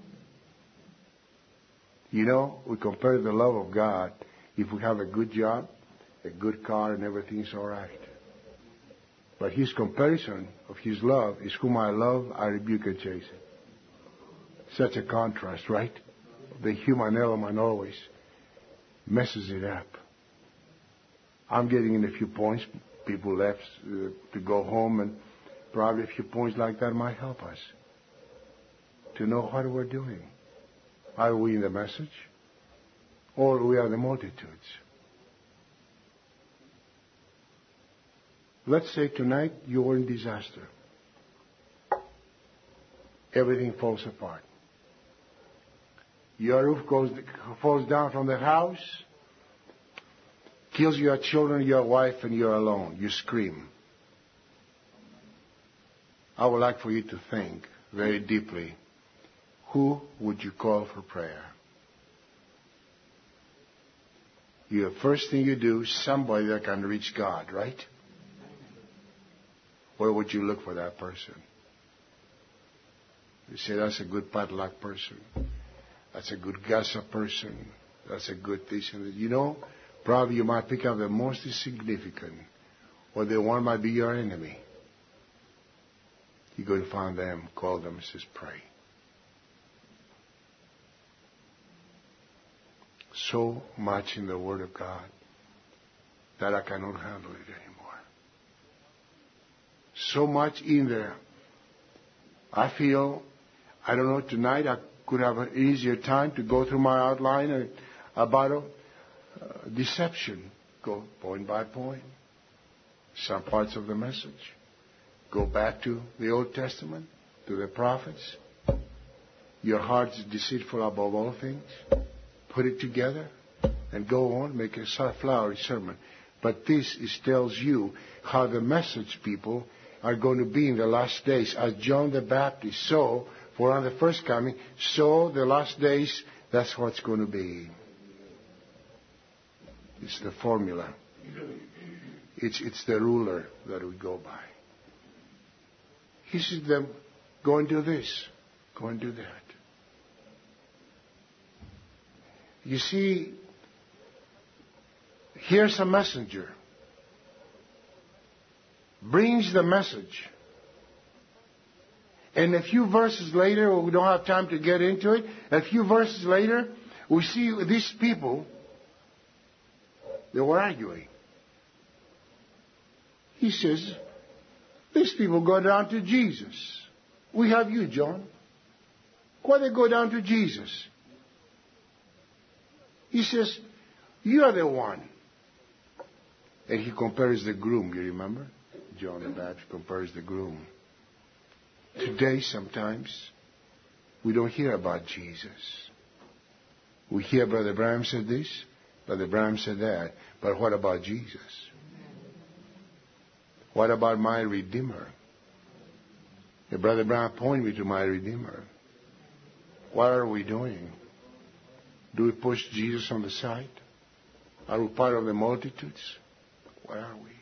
You know, we compare the love of God. If we have a good job, a good car, and everything's all right. But His comparison of His love is whom I love, I rebuke and chasten. Such a contrast, right? The human element always messes it up. I'm getting in a few points. People left uh, to go home, and probably a few points like that might help us to know what we're doing. Are we in the message? Or we are the multitudes? Let's say tonight you were in disaster. Everything falls apart. Your roof goes, falls down from the house, kills your children, your wife, and you're alone. You scream. I would like for you to think very deeply. Who would you call for prayer? The first thing you do, somebody that can reach God, right? Where would you look for that person? You say, that's a good potluck person. That's a good gossip person. That's a good this and that. You know, probably you might pick up the most insignificant, or the one might be your enemy. You go to find them, call them, and says, pray. So much in the Word of God that I cannot handle it anymore. So much in there. I feel, I don't know, tonight I could have an easier time to go through my outline about uh, deception. Go point by point. Some parts of the message. Go back to the Old Testament, to the prophets. Your heart is deceitful above all things. Put it together and go on, make a flowery sermon. But this is, tells you how the message people are going to be in the last days. As John the Baptist saw for on the first coming, so the last days, that's what's going to be. It's the formula. It's, it's the ruler that we go by. He said them, go and do this. Go and do that. You see, here's a messenger. Brings the message. And a few verses later, we don't have time to get into it, a few verses later, we see these people, they were arguing. He says, these people go down to Jesus. We have you, John. Why they go down to Jesus? He says, you are the one. And he compares the groom, you remember? John the Baptist compares the groom. Today, sometimes, we don't hear about Jesus. We hear Brother Branham said this, Brother Branham said that. But what about Jesus? What about my Redeemer? The Brother Branham pointed me to my Redeemer. What are we doing? Do we push Jesus on the side? Are we part of the multitudes? Where are we?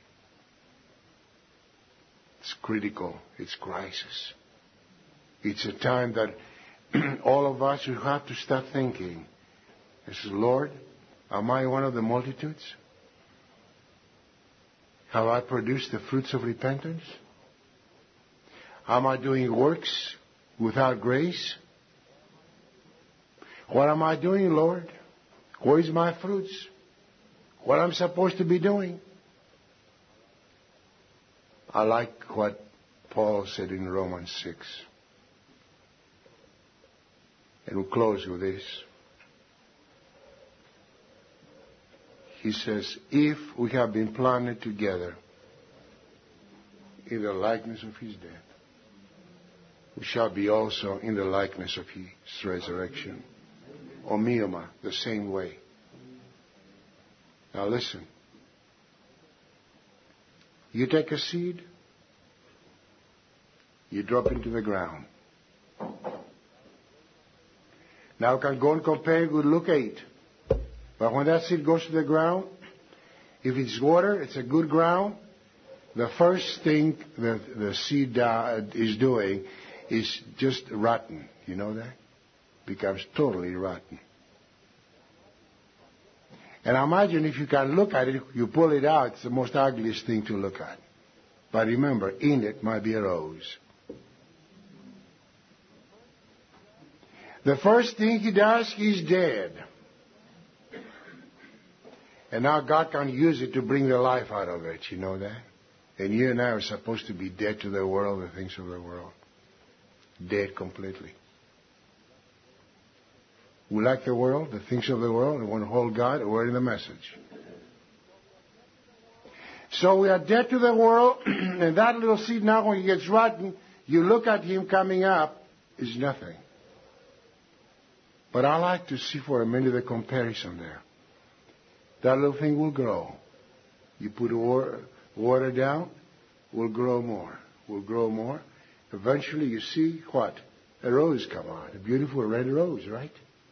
It's critical. It's crisis. It's a time that all of us will have to start thinking. I says, Lord, am I one of the multitudes? Have I produced the fruits of repentance? Am I doing works without grace? What am I doing, Lord? Where is my fruits? What I'm supposed to be doing? I like what Paul said in Romans six. And we'll close with this. He says, if we have been planted together in the likeness of his death, we shall be also in the likeness of his resurrection. Homioma, the same way. Now listen. You take a seed, you drop into the ground. Now you can go and compare it with Luke eight. But when that seed goes to the ground, if it's water, it's a good ground. The first thing that the seed uh, is doing is just rotten. You know that? Becomes totally rotten. And imagine if you can look at it, you pull it out, it's the most ugliest thing to look at. But remember, in it might be a rose. The first thing he does, he's dead. And now God can use it to bring the life out of it. You know that? And you and I are supposed to be dead to the world, the things of the world. Dead completely. We like the world, the things of the world, and want to hold God, and we're in the message. So we are dead to the world, and that little seed now, when it gets rotten, you look at him coming up, is nothing. But I like to see for a minute the comparison there. That little thing will grow. You put water, water down, will grow more, will grow more. Eventually you see what? A rose come out, a beautiful red rose, right?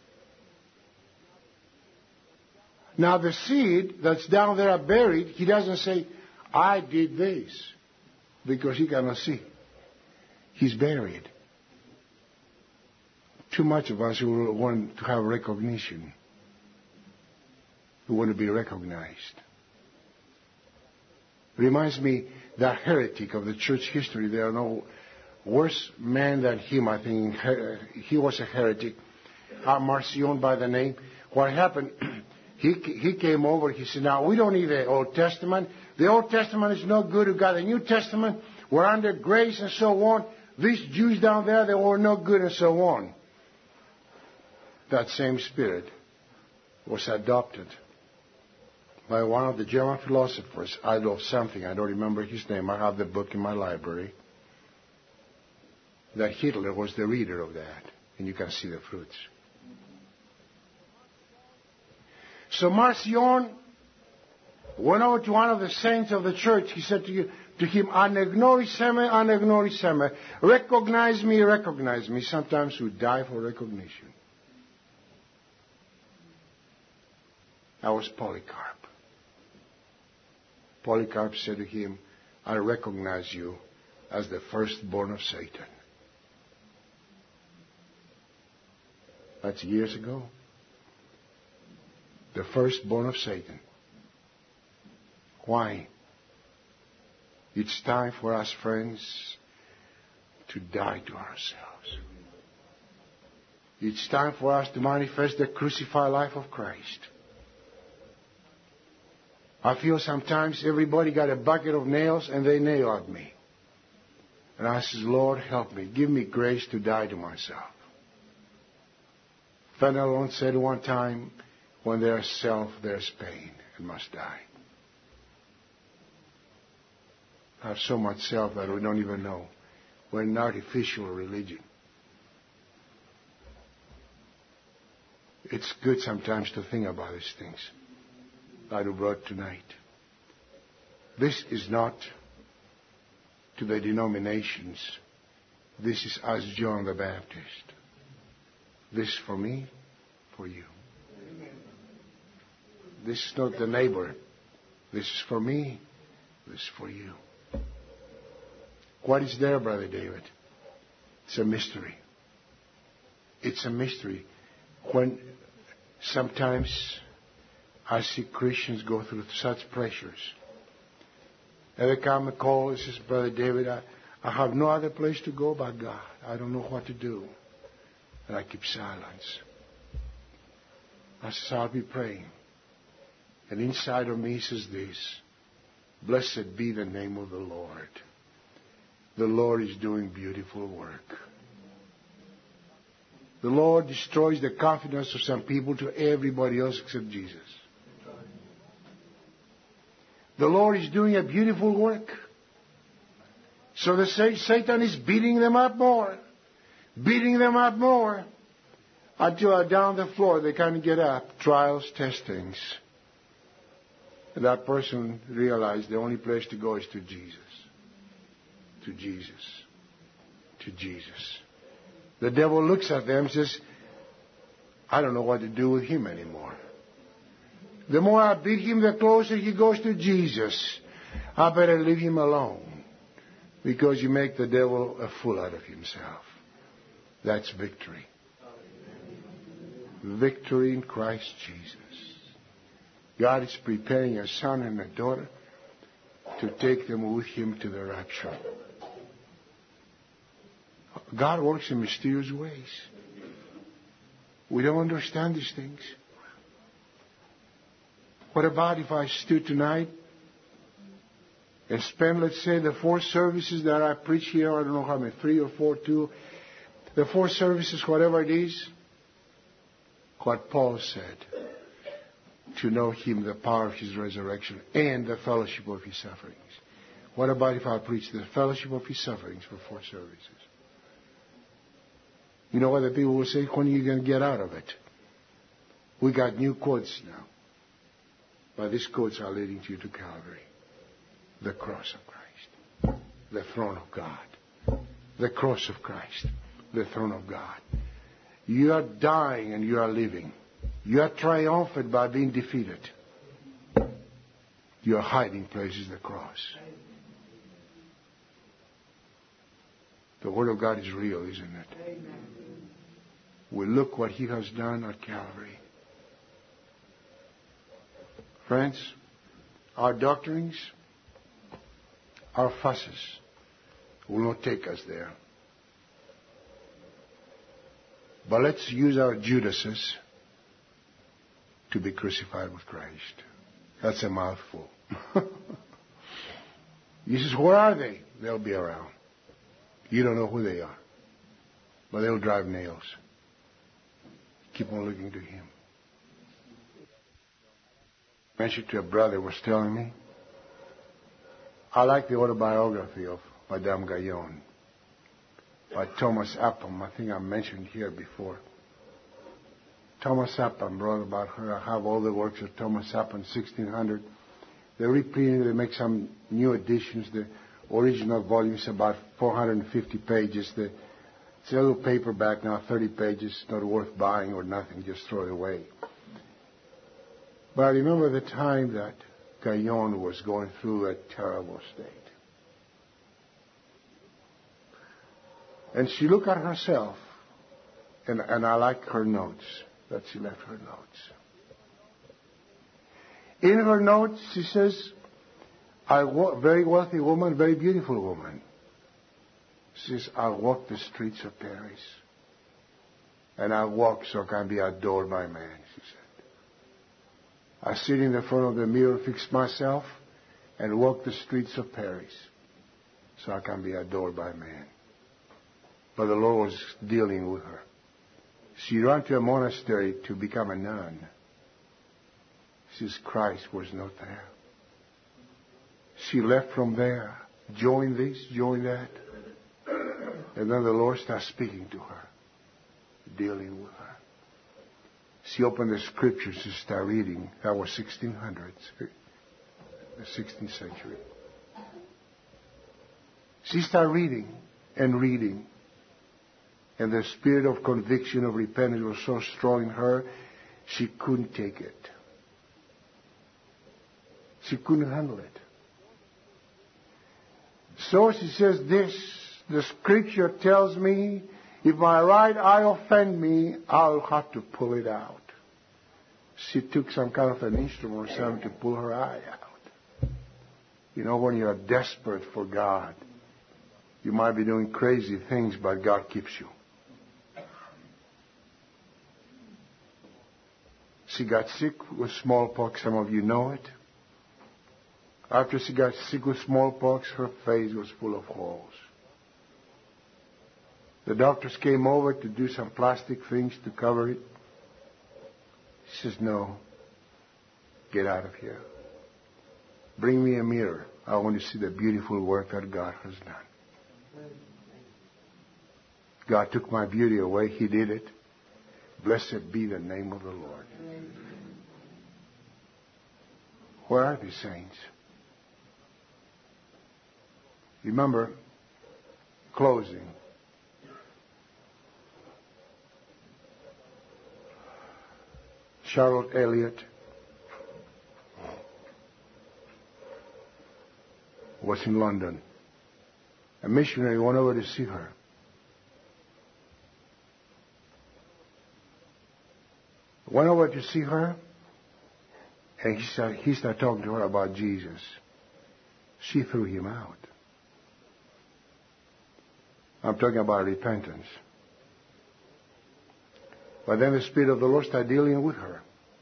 Now the seed that's down there buried, he doesn't say, I did this, because he cannot see. He's buried. Too much of us who want to have recognition, who want to be recognized. Reminds me that heretic of the church history. There are no worse man than him, I think. He was a heretic. Uh, Marcion by the name. What happened? He he came over. He said, now, we don't need the Old Testament. The Old Testament is no good. We've got the New Testament. We're under grace and so on. These Jews down there, they were no good and so on. That same spirit was adopted by one of the German philosophers. I know something. I don't remember his name. I have the book in my library. That Hitler was the reader of that. And you can see the fruits. So Marcion Went over to one of the saints of the church. He said to, you, to him, "Anagnoriseme, anagnoriseme. Recognize me, recognize me." Sometimes we die for recognition. That was Polycarp. Polycarp said to him, "I recognize you as the firstborn of Satan." That's years ago. The firstborn of Satan. Why? It's time for us, friends, to die to ourselves. It's time for us to manifest the crucified life of Christ. I feel sometimes everybody got a bucket of nails and they nail at me. And I says, "Lord, help me. Give me grace to die to myself." Fenelon said one time, "When there's self, there's pain. It must die." I have so much self that we don't even know. We're an artificial religion. It's good sometimes to think about these things, like we brought tonight. This is not to the denominations. This is us, John the Baptist. This is for me, for you. This is not the neighbor. This is for me. This is for you. What is there, Brother David? It's a mystery. It's a mystery. When sometimes I see Christians go through such pressures. And they come and call and says, "Brother David, I, I have no other place to go but God. I don't know what to do." And I keep silence. I says, "I'll be praying." And inside of me says this, "Blessed be the name of the Lord. The Lord is doing beautiful work." The Lord destroys the confidence of some people to everybody else except Jesus. The Lord is doing a beautiful work. So the Satan is beating them up more. Beating them up more. Until they're down the floor, they can't get up. Trials, testings. And that person realized the only place to go is to Jesus. To Jesus. To Jesus. The devil looks at them and says, "I don't know what to do with him anymore. The more I beat him, the closer he goes to Jesus. I better leave him alone." Because you make the devil a fool out of himself. That's victory. Victory in Christ Jesus. God is preparing a son and a daughter to take them with him to the rapture. God works in mysterious ways. We don't understand these things. What about if I stood tonight and spend, let's say, the four services that I preach here, I don't know how many, three or four, two, the four services, whatever it is, what Paul said, to know him, the power of his resurrection, and the fellowship of his sufferings. What about if I preach the fellowship of his sufferings for four services? You know what the people will say? When are you going to get out of it? We got new quotes now. But these quotes are leading you to Calvary. The cross of Christ. The throne of God. The cross of Christ. The throne of God. You are dying and you are living. You are triumphant by being defeated. Your hiding place is the cross. The Word of God is real, isn't it? Amen. We look what He has done at Calvary. Friends, our doctrines, our fusses will not take us there. But let's use our Judases to be crucified with Christ. That's a mouthful. He says, where are they? They'll be around. You don't know who they are. But they'll drive nails. Keep on looking to Him. I mentioned to a brother was telling me, I like the autobiography of Madame Guyon by Thomas Upham. I think I mentioned here before. Thomas Upham wrote about her. I have all the works of Thomas Upham, sixteen hundred. They reprint it, they make some new editions. The original volume is about four hundred fifty pages. The, it's a little paperback now, thirty pages, not worth buying or nothing, just throw it away. But I remember the time that Gayon was going through a terrible state. And she looked at herself, and, and I like her notes, that she left her notes. In her notes, she says, I wa- very wealthy woman, very beautiful woman. She says, I walk the streets of Paris. And I walk so I can be adored by man, she said. I sit in the front of the mirror, fix myself, and walk the streets of Paris so I can be adored by man. But the Lord was dealing with her. She ran to a monastery to become a nun. Since Christ was not there. She left from there, joined this, joined that. And then the Lord started speaking to her, dealing with her. She opened the scriptures to start reading. That was sixteen hundreds, the sixteenth century. She started reading and reading. And the spirit of conviction, of repentance was so strong in her, she couldn't take it. She couldn't handle it. So she says this, the scripture tells me, if my right eye offend me, I'll have to pull it out. She took some kind of an instrument or something to pull her eye out. You know, when you're desperate for God, you might be doing crazy things, but God keeps you. She got sick with smallpox. Some of you know it. After she got sick with smallpox, her face was full of holes. The doctors came over to do some plastic things to cover it. She says, no, get out of here. Bring me a mirror. I want to see the beautiful work that God has done. God took my beauty away. He did it. Blessed be the name of the Lord. Where are the saints? Remember, closing. Charlotte Elliott was in London. A missionary went over to see her. Went over to see her, and he started, he started talking to her about Jesus. She threw him out. I'm talking about repentance. But then the Spirit of the Lord started dealing with her.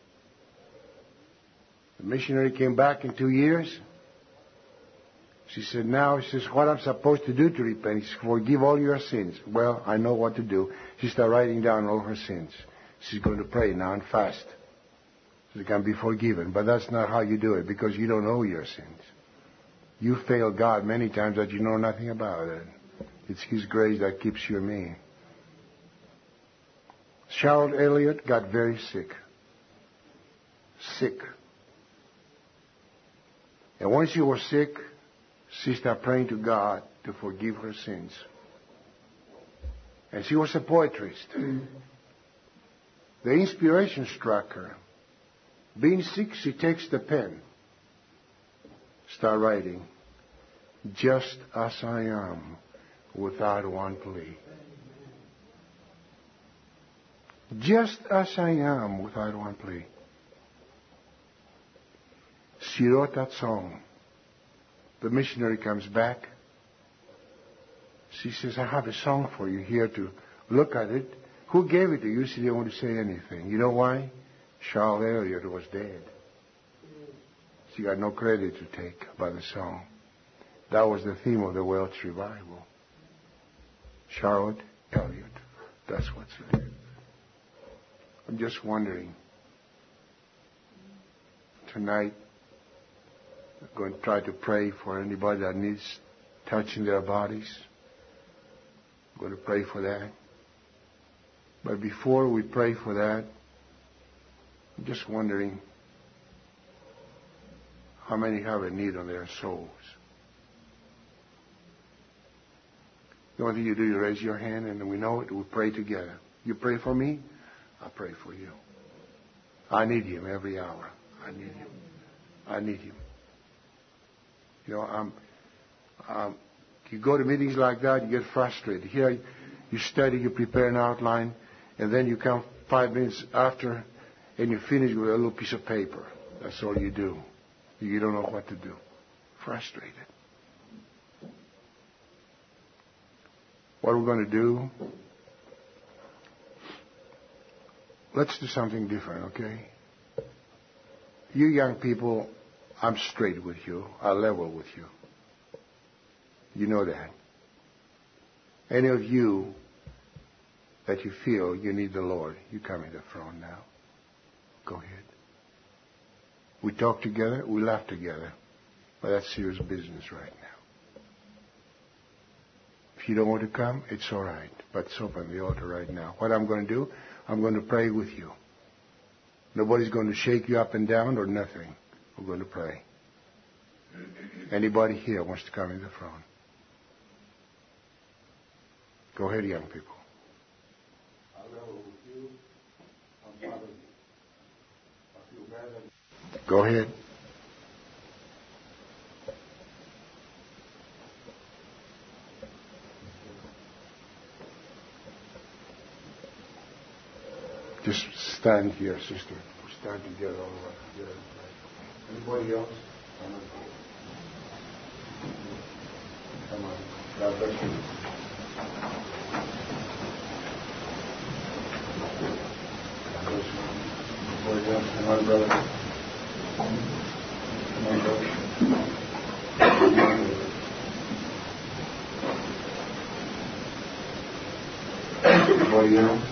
The missionary came back in two years. She said, now, she says, what I'm supposed to do to repent? He said, forgive all your sins. Well, I know what to do. She started writing down all her sins. She's going to pray now and fast. So she can be forgiven. But that's not how you do it, because you don't know your sins. You failed God many times that you know nothing about it. It's His grace that keeps you and me. Charlotte Elliott got very sick. Sick. And when she was sick, she started praying to God to forgive her sins. And she was a poetryist. The inspiration struck her. Being sick, she takes the pen. Start writing. Just as I am, without one plea. Just as I am, without one plea. She wrote that song. The missionary comes back. She says, I have a song for you here to look at it. Who gave it to you? She didn't want to say anything. You know why? Charlotte Elliott was dead. She got no credit to take by the song. That was the theme of the Welsh revival. Charlotte Elliott. That's what's there. I'm just wondering. Tonight, I'm going to try to pray for anybody that needs touching their bodies. I'm going to pray for that. But before we pray for that, I'm just wondering, How many have a need on their souls? The only thing you do, you raise your hand, and we know it. We pray together. You pray for me, I pray for you. I need Him every hour. I need Him. I need Him. You know, I'm, um, you go to meetings like that, you get frustrated. Here, you study, you prepare an outline, and then you come five minutes after, and you finish with a little piece of paper. That's all you do. You don't know what to do. Frustrated. What we're going to do, let's do something different, okay? You young people, I'm straight with you. I level with you. You know that. Any of you that you feel you need the Lord, you come in the front now. Go ahead. We talk together, we laugh together. But that's serious business right now. If you don't want to come, it's all right. But it's open the altar right now. What I'm going to do, I'm going to pray with you. Nobody's going to shake you up and down or nothing. We're going to pray. Anybody here wants to come in the front? Go ahead, young people. Go ahead. Just stand here, sister. We stand together all right. Together. Anybody else? Come on. God bless you. God bless you. Anybody else? Come on, brother. Come on, brother. Come on, brother. Anybody else?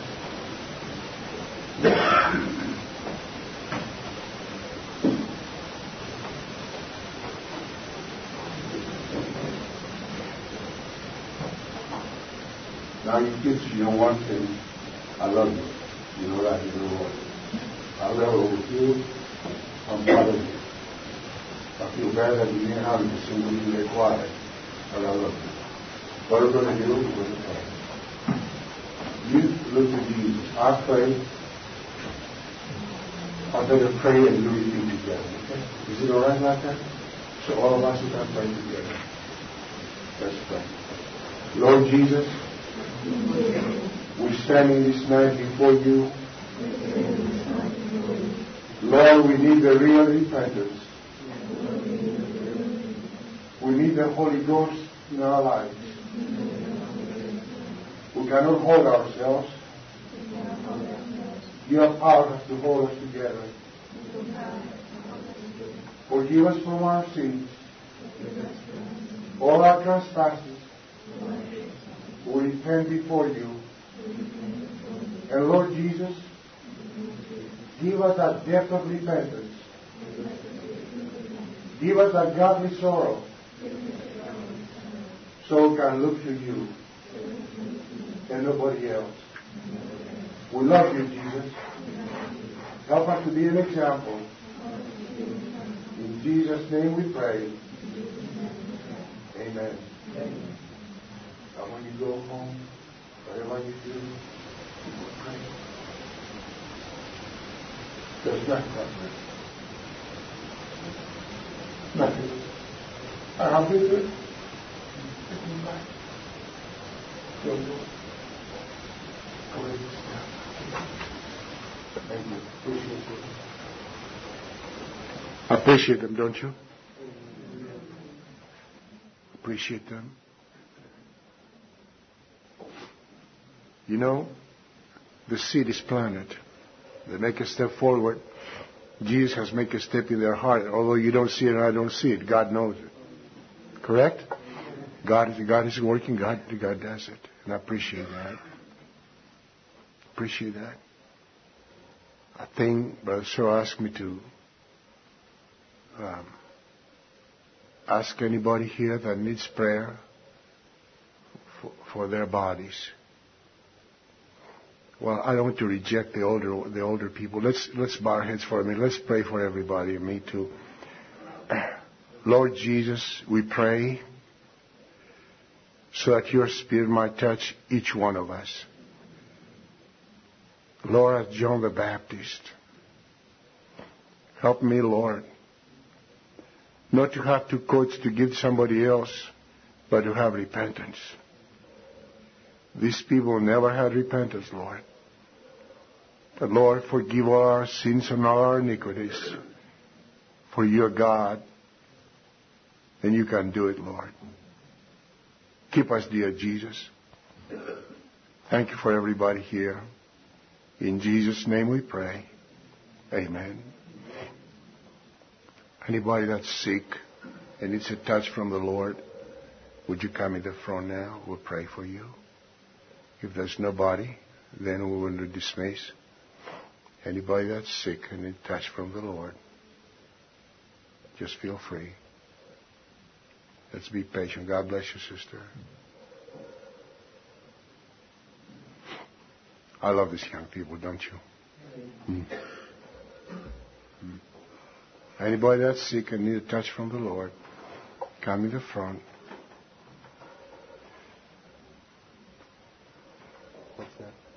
Now you kids, you know one thing. I love you. You know that. You know what? I love with you. I'm proud of you. I feel bad that you didn't have me so we get quiet. But I love you. What we're going to do, we're going to pray. You look to Jesus. I pray. I better pray and you repeat together. Okay? Is it all right like that? So all of us will can pray together. Let's pray. Lord Jesus, we're standing this night before you. Lord, we need the real repentance. We need the Holy Ghost in our lives. We cannot hold ourselves. Your power has to hold us together. Forgive us from our sins, all our trespasses. We repent before you. And Lord Jesus, give us a depth of repentance. Give us a godly sorrow so we can look to you and nobody else. We love you, Jesus. Help us to be an example. In Jesus' name we pray. Amen. Amen. And when you go home, whatever you do, pray. There's nothing like that. Nothing. And I'll do it. Take me back. Go, go. Go ahead. Thank you. Appreciate you. Appreciate them, don't you? Appreciate them. You know, the seed is planted. They make a step forward. Jesus has made a step in their heart. Although you don't see it and I don't see it, God knows it. Correct? God, God is working. God, God does it. And I appreciate that. Appreciate that. I think Brother Shaw asked me to um, ask anybody here that needs prayer for, for their bodies. Well, I don't want to reject the older the older people. Let's let's bow our heads for a minute. Let's pray for everybody, and me too. Lord Jesus, we pray so that your Spirit might touch each one of us. Lord, as John the Baptist, help me, Lord, not to have two coats to give somebody else, but to have repentance. These people never had repentance, Lord. But Lord, forgive all our sins and all our iniquities. For you are God, and you can do it, Lord. Keep us, dear Jesus. Thank you for everybody here. In Jesus' name we pray. Amen. Anybody that's sick and needs a touch from the Lord, would you come in the front now? We'll pray for you. If there's nobody, then we will dismiss. Anybody that's sick and needs a touch from the Lord, just feel free. Let's be patient. God bless you, sister. I love these young people, don't you? Mm. Mm. Anybody that's sick and need a touch from the Lord, come in the front. What's that?